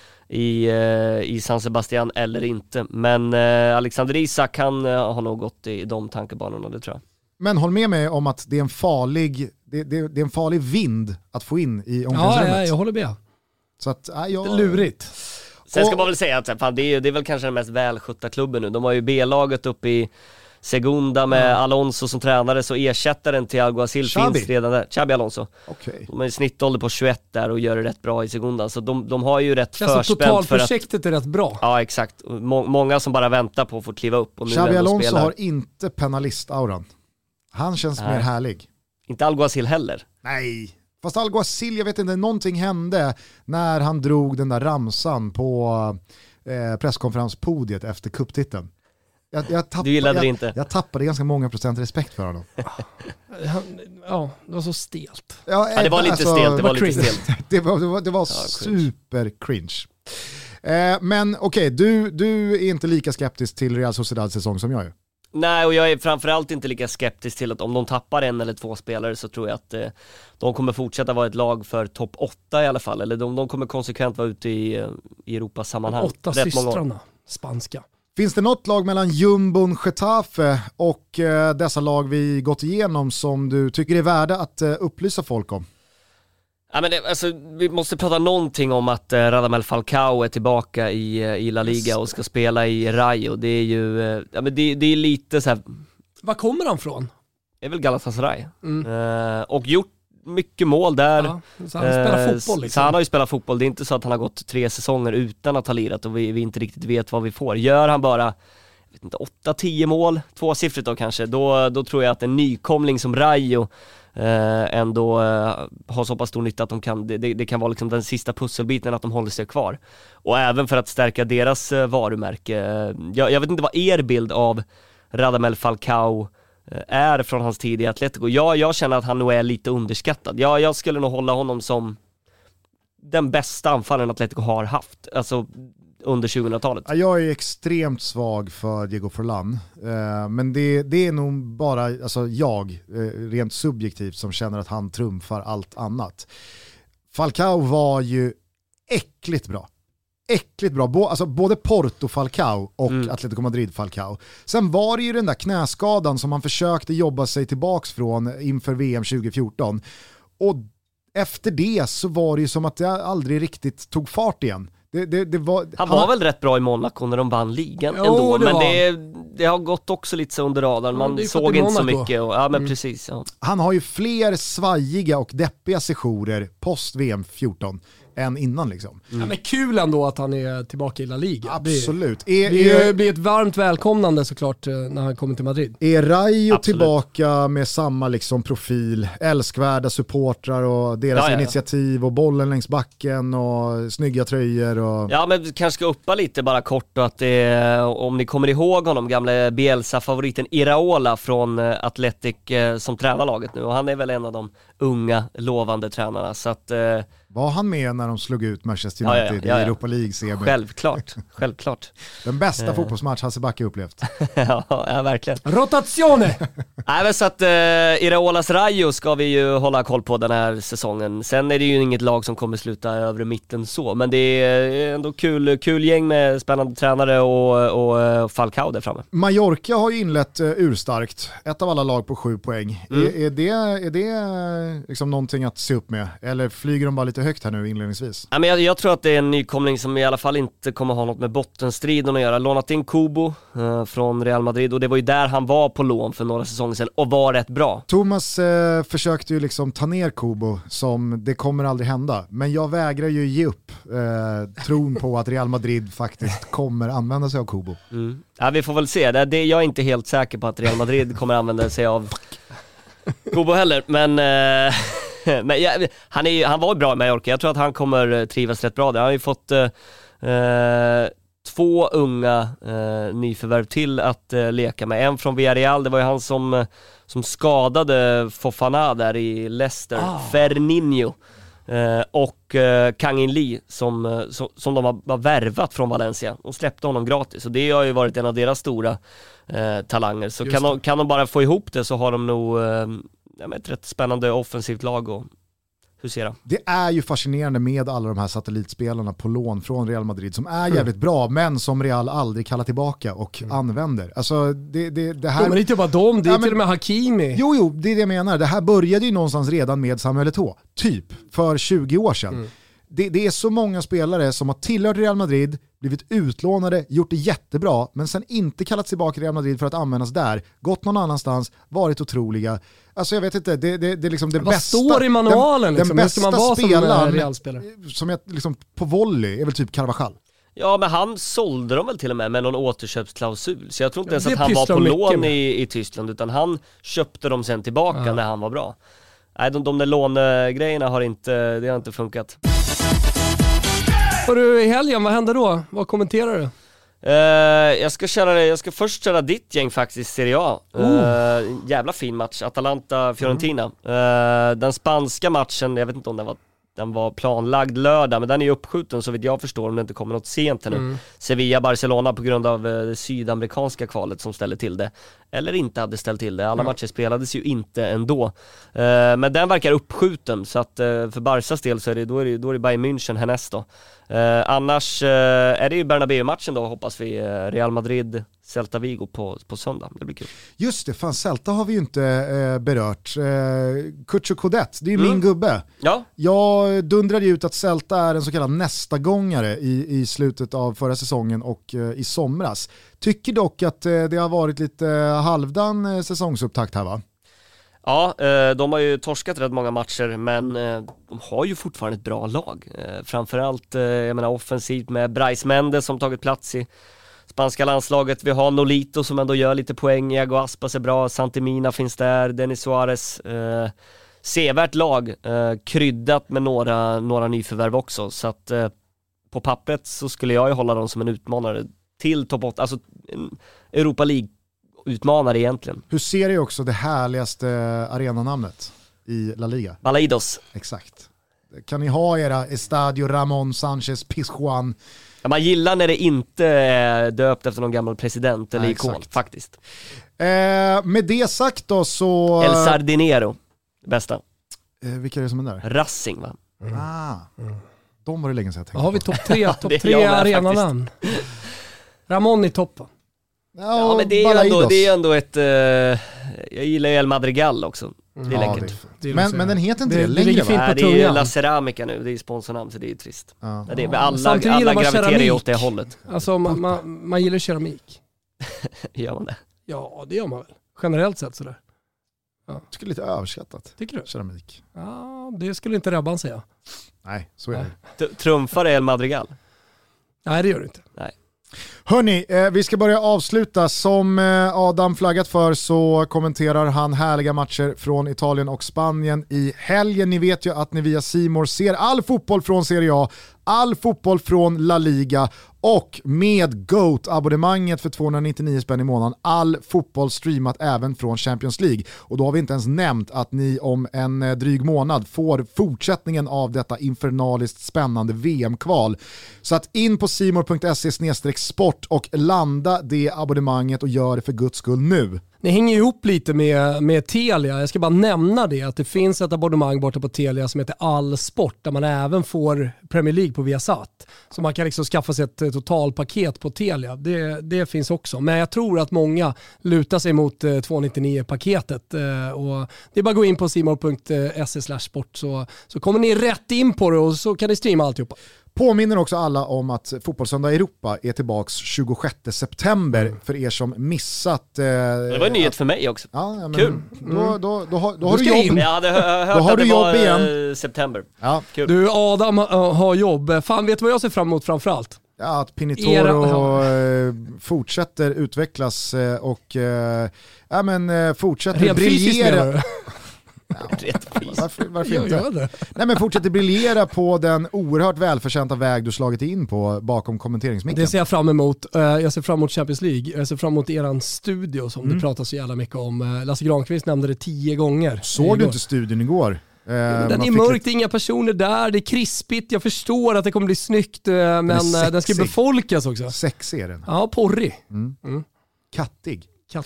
i San Sebastian eller inte. Men Alexander Isak, han har nog gått i de tankebanorna, det tror jag. Men håll med mig om att det är en farlig vind att få in i omklädningsrummet. Ja, jag håller med. Så att, det är lurigt. Sen ska man väl säga att fan, det är väl kanske den mest välskötta klubben nu. De har ju B-laget uppe i Segunda med Alonso som tränare, så ersättaren till Alguacil finns redan där. Xabi Alonso. Okay. De har en snittålder på 21 där och gör det rätt bra i Segunda. Så de har ju rätt förspänt för att... Totalprojektet är rätt bra. Ja, exakt. Många som bara väntar på att få kliva upp. Och nu Xabi Alonso har inte penalist-auran. Han känns mer härlig. Inte Alguacil heller. Nej. Fast Alguacil, jag vet inte, någonting hände när han drog den där ramsan på presskonferenspodiet efter cuptiteln. Du gillade det inte? Jag tappade ganska mång procent respekt för honom. Ja, det var så stelt. Ja, det var lite stelt. Det var super cringe. Men okej, du är inte lika skeptisk till Real Sociedads säsong som jag är. Nej, och jag är framförallt inte lika skeptisk till att om de tappar 1 eller 2 spelare så tror jag att de kommer fortsätta vara ett lag för topp 8 i alla fall. Eller de kommer konsekvent vara ute i Europas sammanhang. 8 systrarna, spanska. Finns det något lag mellan Jumbon, Getafe och dessa lag vi gått igenom som du tycker är värda att upplysa folk om? Ja, men vi måste prata någonting om att Radamel Falcao är tillbaka i La Liga och ska spela i Rayo. Det är ju men det är lite så här. Var kommer han från? Det är väl Galatasaray. Och gjort mycket mål där. Ja, så han spelar fotboll liksom. Så han har ju spelat fotboll. Det är inte så att han har gått 3 säsonger utan att ha lirat och vi inte riktigt vet vad vi får. Gör han bara 8-10 mål, 2-siffrigt då kanske, då tror jag att en nykomling som Rayo ändå har så pass stor nytta att de kan, det kan vara liksom den sista pusselbiten att de håller sig kvar. Och även för att stärka deras varumärke. Jag vet inte vad er bild av Radamel Falcao är från hans tid i Atletico. Jag känner att han nog är lite underskattad. Jag skulle nog hålla honom som den bästa anfallaren Atletico har haft. Alltså under 2000-talet. Jag är extremt svag för Diego Forlán. Men det är nog bara jag, rent subjektivt, som känner att han trumfar allt annat. Falcao var ju äckligt bra. Både Porto Falcao och Atletico Madrid Falcao. Sen var det ju den där knäskadan som man försökte jobba sig tillbaks från inför VM 2014. Och efter det så var det ju som att det aldrig riktigt tog fart igen. Han var väl rätt bra i Monaco när de vann ligan ändå, men det har gått också lite så under radarn. Man såg inte så mycket. Precis. Ja. Han har ju fler svajiga och deppiga sessioner post VM 14 än innan liksom. Ja, men kul ändå att han är tillbaka i La Liga. Absolut. Det blir ett varmt välkomnande såklart när han kommer till Madrid. Är Rayo tillbaka med samma liksom profil, älskvärda supportrar och deras initiativ och bollen längs backen och snygga tröjor och... Ja, men vi kanske ska uppa lite bara kort och att om ni kommer ihåg honom, gamla Bielsa-favoriten Iraola från Athletic som tränar laget nu, och han är väl en av de unga lovande tränarna, så att var han med när de slog ut Manchester United i Europa League-semi? Självklart. Den bästa fotbollsmatch Hasse Backe upplevt. ja, verkligen. Rotazione! Nej, men så att Iraolas Rayo ska vi ju hålla koll på den här säsongen. Sen är det ju inget lag som kommer sluta övre mitten så, men det är ändå kul gäng med spännande tränare och Falcao där framme. Mallorca har ju inlett urstarkt. Ett av alla lag på 7 poäng. Är det liksom någonting att se upp med? Eller flyger de bara lite högt här nu inledningsvis? Ja, men jag tror att det är en nykomling som i alla fall inte kommer ha något med bottenstriden att göra. Lånat in Kubo från Real Madrid, och det var ju där han var på lån för några säsonger sedan och var rätt bra. Thomas försökte ju liksom ta ner Kubo som det kommer aldrig hända, men jag vägrar ju ge upp tron på att Real Madrid faktiskt kommer använda sig av Kubo. Ja, vi får väl se. Jag är inte helt säker på att Real Madrid kommer använda sig av Kubo heller, men han var ju bra i Mallorca. Jag tror att han kommer trivas rätt bra där. Han har ju fått 2 unga nyförvärv till att leka med. En från Villarreal, det var ju han som skadade Fofana där i Leicester. Ferninho. Och Kang In Lee som de har värvat från Valencia och släppte honom gratis, och det har ju varit en av deras stora talanger. Så kan de bara få ihop det, så har de nog ett rätt spännande offensivt lag och husera. Det är ju fascinerande med alla de här satellitspelarna på lån från Real Madrid som är jävligt bra, men som Real aldrig kallar tillbaka och använder. Alltså det här... Men det är inte bara dem, det är till och med Hakimi. Jo, det är det jag menar. Det här började ju någonstans redan med Samuel Eto'o, typ för 20 år sedan. Det är så många spelare som har tillhört Real Madrid, blivit utlånade, gjort det jättebra, men sen inte kallats tillbaka till Real Madrid för att användas där, gått någon annanstans, varit otroliga. Alltså jag vet inte, det är liksom det vad bästa. Vad står i manualen? Den bästa spelaren Realspelare som jag liksom på volley är väl typ Carvajal. Ja, men han sålde dem väl till och med någon återköpsklausul. Så jag tror inte ens att han var på lån i Tyskland, utan han köpte dem sen tillbaka när han var bra. Nej, de där lånegrejerna har inte funkat. Och du, i helgen, vad hände då? Vad kommenterar du? Jag ska först köra ditt gäng faktiskt, Serie A. Jävla fin match, Atalanta-Fiorentina. Den spanska matchen, jag vet inte om den var Den var planlagd lördag, men den är ju uppskjuten så vitt jag förstår om det inte kommer något sent här nu. Sevilla-Barcelona på grund av det sydamerikanska kvalet som ställer till det. Eller inte hade ställt till det. Alla matcher spelades ju inte ändå. Men den verkar uppskjuten, så att för Barças del så är det Bayern München härnäst då. Annars är det ju Bernabéu-matchen då, hoppas vi. Real Madrid, Celta Vigo på söndag. Det blir kul. Just det, fan Celta har vi ju inte berört. Kutcho Kodet, det är ju min gubbe. Ja. Jag dundrade ut att Celta är en så kallad nästa gångare i slutet av förra säsongen och i somras. Tycker dock att det har varit lite halvdan säsongsupptakt här, va? Ja, de har ju torskat rätt många matcher, men de har ju fortfarande ett bra lag. Framförallt, jag menar offensivt med Brais Mendes som tagit plats i spanska landslaget. Vi har Nolito som ändå gör lite poäng, Iago Aspas är bra, Santimina finns där, Denis Suarez. Sevärt lag, kryddat med några nyförvärv också. Så att på pappret så skulle jag ju hålla dem som en utmanare till topp 8, alltså Europa League-utmanare egentligen. Hur ser du också det härligaste arenanamnet i La Liga? Balaidos. Exakt. Kan ni ha era Estadio Ramon Sánchez Pizjuan? Ja, man gillar när det inte är döpt efter någon gammal president eller ikon, faktiskt. Med det sagt då så... El Sardinero, bästa. Vilka är det som är där? Racing, va? De var det länge sedan jag tänkte. Har vi topp tre arenanamn? Ramon i toppen. Ja, men det är ändå ett... jag gillar ju El Madrigal också. Det är läckert. Men den heter inte det längre, ligger fint va? på Det är ju tungan. La Ceramica nu, det är sponsornamn så det är trist. Ja. Det är, alla Samtidigt gillar man graviterar ju keramik. åt det hållet. Alltså man gillar keramik. Gör man det? Ja, det gör man väl. Generellt sett sådär. Jag tycker det är lite överskattat. Tycker du? Keramik. Ja, det skulle inte Rabban säga. Nej, så är det. Trumfar El Madrigal? Nej, det gör det inte. Nej. Hörni, vi ska börja avsluta. Som Adam flaggat för så kommenterar han härliga matcher från Italien och Spanien i helgen. Ni vet ju att ni via C More ser all fotboll från Serie A, all fotboll från La Liga och med GOAT-abonnemanget för 299 spänn i månaden all fotboll streamat även från Champions League. Och då har vi inte ens nämnt att ni om en dryg månad får fortsättningen av detta infernaliskt spännande VM-kval. Så att in på simor.se/sport och landa det abonnemanget och gör det för Guds skull nu. Ni hänger ihop lite med Telia. Jag ska bara nämna det att det finns ett abonnemang borta på Telia som heter All Sport där man även får Premier League på Viasat. Så man kan liksom skaffa sig ett totalpaket på Telia. Det finns också. Men jag tror att många lutar sig mot 299-paketet. Och det är bara att gå in på simor.se/sport så kommer ni rätt in på det och så kan ni streama alltihopa. Påminner också alla om att Fotbollssöndag Europa är tillbaks 26 september för er som missat... Det var en nyhet för mig också. Ja, men kul. Då har du jobb. Jag hade hört då har att det du jobb var igen. September. Ja. Kul. Du Adam har jobb. Fan, vet du vad jag ser fram emot framförallt? Ja, att Pinitoro fortsätter utvecklas och fortsätter Rent fysiskt briljera. menar du? Varför Jag inte? gör det. Nej, men fortsätter briljera på den oerhört välförtjänta väg du slagit in på bakom kommenteringsmicken. Det ser jag fram emot. Jag ser fram emot Champions League. Jag ser fram emot eran studio som det pratas så jävla mycket om. Lasse Granqvist nämnde det 10 gånger. Såg du inte studion igår? Den är mörkt, det är inga personer där, det är krispigt. Jag förstår att det kommer bli snyggt, men den ska befolkas också. Sexig är den. Ja, porrig. Kattig.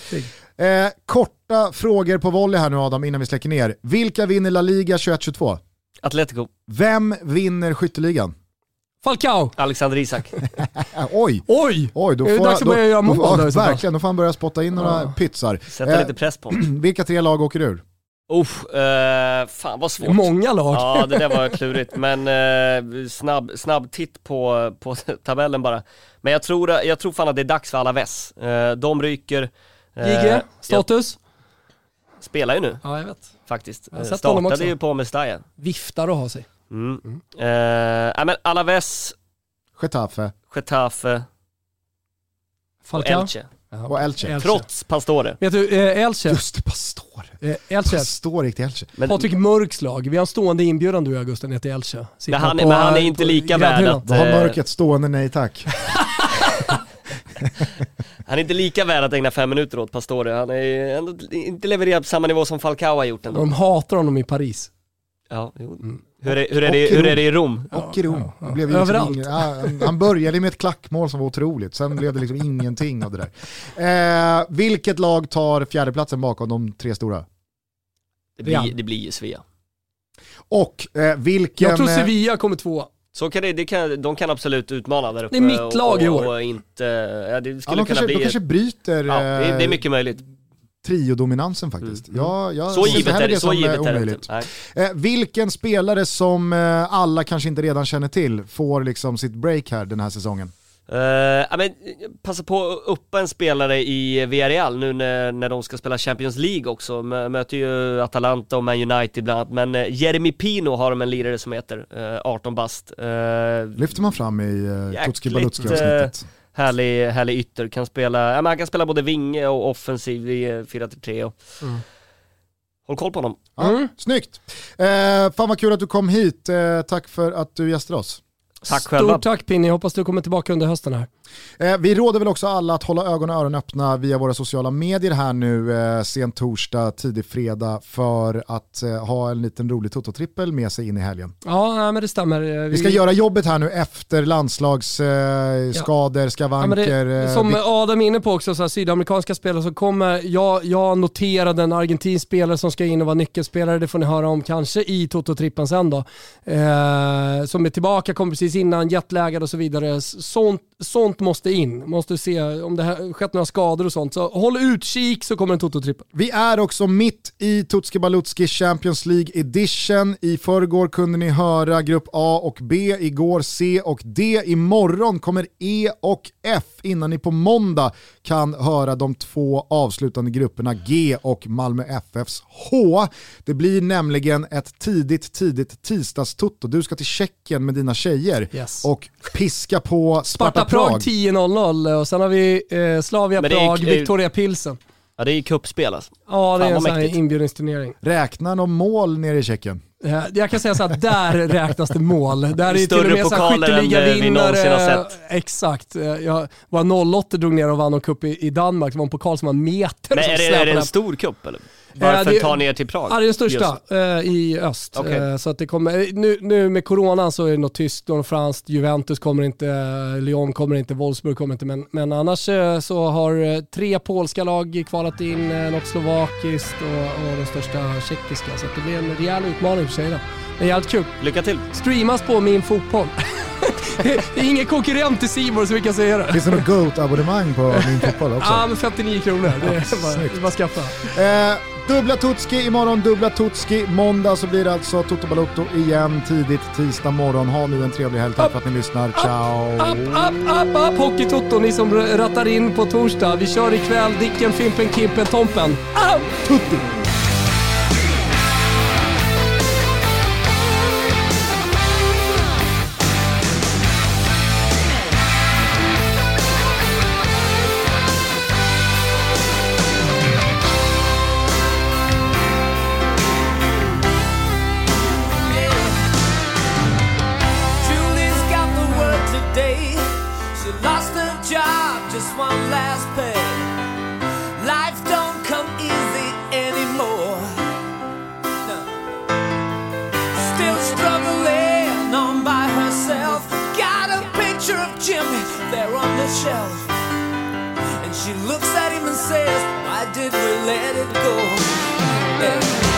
Korta frågor på volley här nu Adam innan vi släcker ner. Vilka vinner La Liga 21-22? Atletico. Vem vinner skytteligan? Falcao. Alexander Isak. Oj, då är det dags att börja göra mål då, verkligen, då får han börja spotta in några pytsar. Sätta lite press på. Vilka 3 lag åker ur? Fan vad svårt. Många lag. Ja, det där var klurigt. Men snabb titt på tabellen bara. Men jag tror fan att det är dags för Alaves. De ryker. Gigge, status? Spelar ju nu. Ja, jag vet. Faktiskt. Jag har sett honom också. Startade ju på Mestalla. Viftar och har sig. Men Alaves, Getafe Falcao. och Elche. och Elche. Trots Pastore. Vet du, Elche. Just det, Pastore. Elche. Pastore gick till Elche. Patrik Mörks lag. Vi har en stående inbjudan du och Augusten ner till Elche. Men han är inte lika värd att... Vad har Mörket stående nej tack? Han är inte lika värd att ägna 5 minuter åt Pastore. Han är ändå inte levererat på samma nivå som Falcao har gjort ändå. De hatar honom i Paris. Ja, hur är det i Rom? Och i Rom. Det blev liksom han började med ett klackmål som var otroligt. Sen blev det liksom ingenting av det där. Vilket lag tar fjärdeplatsen bakom de 3 stora? Det blir ju Svea. Och vilken... Jag tror Sevilla kommer 2. Så kan de kan absolut utmana där uppe. Det är mitt lag i år. Och inte, det skulle kunna bli... De kanske bryter... Ja, det är mycket möjligt. Triodominansen faktiskt. Så givet är det inte. Vilken spelare som alla kanske inte redan känner till får liksom sitt break här den här säsongen? Passa på att uppa en spelare i Villarreal nu när de ska spela Champions League också. Möter ju Atalanta och Man United bland annat. Men Jeremy Pino har de en lirare som heter 18 bast. Lyfter man fram i Tutski Balutski-avsnittet. Härlig ytter, han kan spela både vinge och offensiv i 4-3 håll koll på honom. Snyggt. Fan vad kul att du kom hit. Tack för att du gästade oss. Tack själva. Stort tack Pinny, hoppas du kommer tillbaka under hösten här. Vi råder väl också alla att hålla ögon och öron öppna via våra sociala medier här nu sen torsdag, tidig fredag för att ha en liten rolig Toto-trippel med sig in i helgen. Ja, men det stämmer. Vi ska göra jobbet här nu efter landslagsskador, skavanker. Som Adam är inne på också, så här, sydamerikanska spelare som kommer. Jag noterade en argentinsk spelare som ska in och vara nyckelspelare, det får ni höra om kanske i Toto-trippen sen då. Som är tillbaka, kommer precis innan, jetlägad och så vidare. Sånt måste in. Måste se om det har skett några skador och sånt. Så håll utkik så kommer en Toto-trippel. Vi är också mitt i Tutski Balutski Champions League Edition. I förrgår kunde ni höra grupp A och B, igår C och D. Imorgon kommer E och F innan ni på måndag kan höra de 2 avslutande grupperna G och Malmö FFs H. Det blir nämligen ett tidigt tisdagstutto. Du ska till Tjeckien med dina tjejer och piska på Sparta Prag 10:00 och sen har vi Slavia Prag, Victoria Pilsen. Ja, det är kuppspel alltså. Ja, det är en sån här inbjudningsturnering. Räknar de mål nere i Tjeckien? Jag kan säga så att där räknas det mål. Där är större till och med pokaler än vi någonsin har sett. Exakt. Jag var 08 drog ner och vann en cup i Danmark. Det var en pokal som var meter. Men är det en stor cup eller? Varför tar ni er till Prag? Ja, det är den största i öst. Okay. Så att det kommer, nu med coronan så är det något tyst och franskt. Juventus kommer inte, Lyon kommer inte, Wolfsburg kommer inte. Men annars så har 3 polska lag kvalat in, något slovakiskt och den största tjeckiska. Så att det blir en rejäl utmaning för tjejerna. Det är jävligt kul. Lycka till. Streamas på Min Fotboll. Det är ingen konkurrent till Simor så vi kan säga det. Finns det något GOAT-abonnemang på Min Fotboll också? Ja, men 59 kronor. Det är bara skaffa. Dubbla Tutski imorgon, dubbla Tutski måndag, så blir det alltså Toto Balotto igen tidigt tisdag morgon. Ha nu en trevlig helg, tack för att ni lyssnar. Ciao! Upp, Hockey-Toto, ni som rattar in på torsdag. Vi kör ikväll, Dicken, Fimpen, Kimpen, Tompen. Tutti! One last pay. Life don't come easy anymore. No. Still struggling on by herself. Got a picture of Jimmy there on the shelf. And she looks at him and says, why did we let it go? Yeah.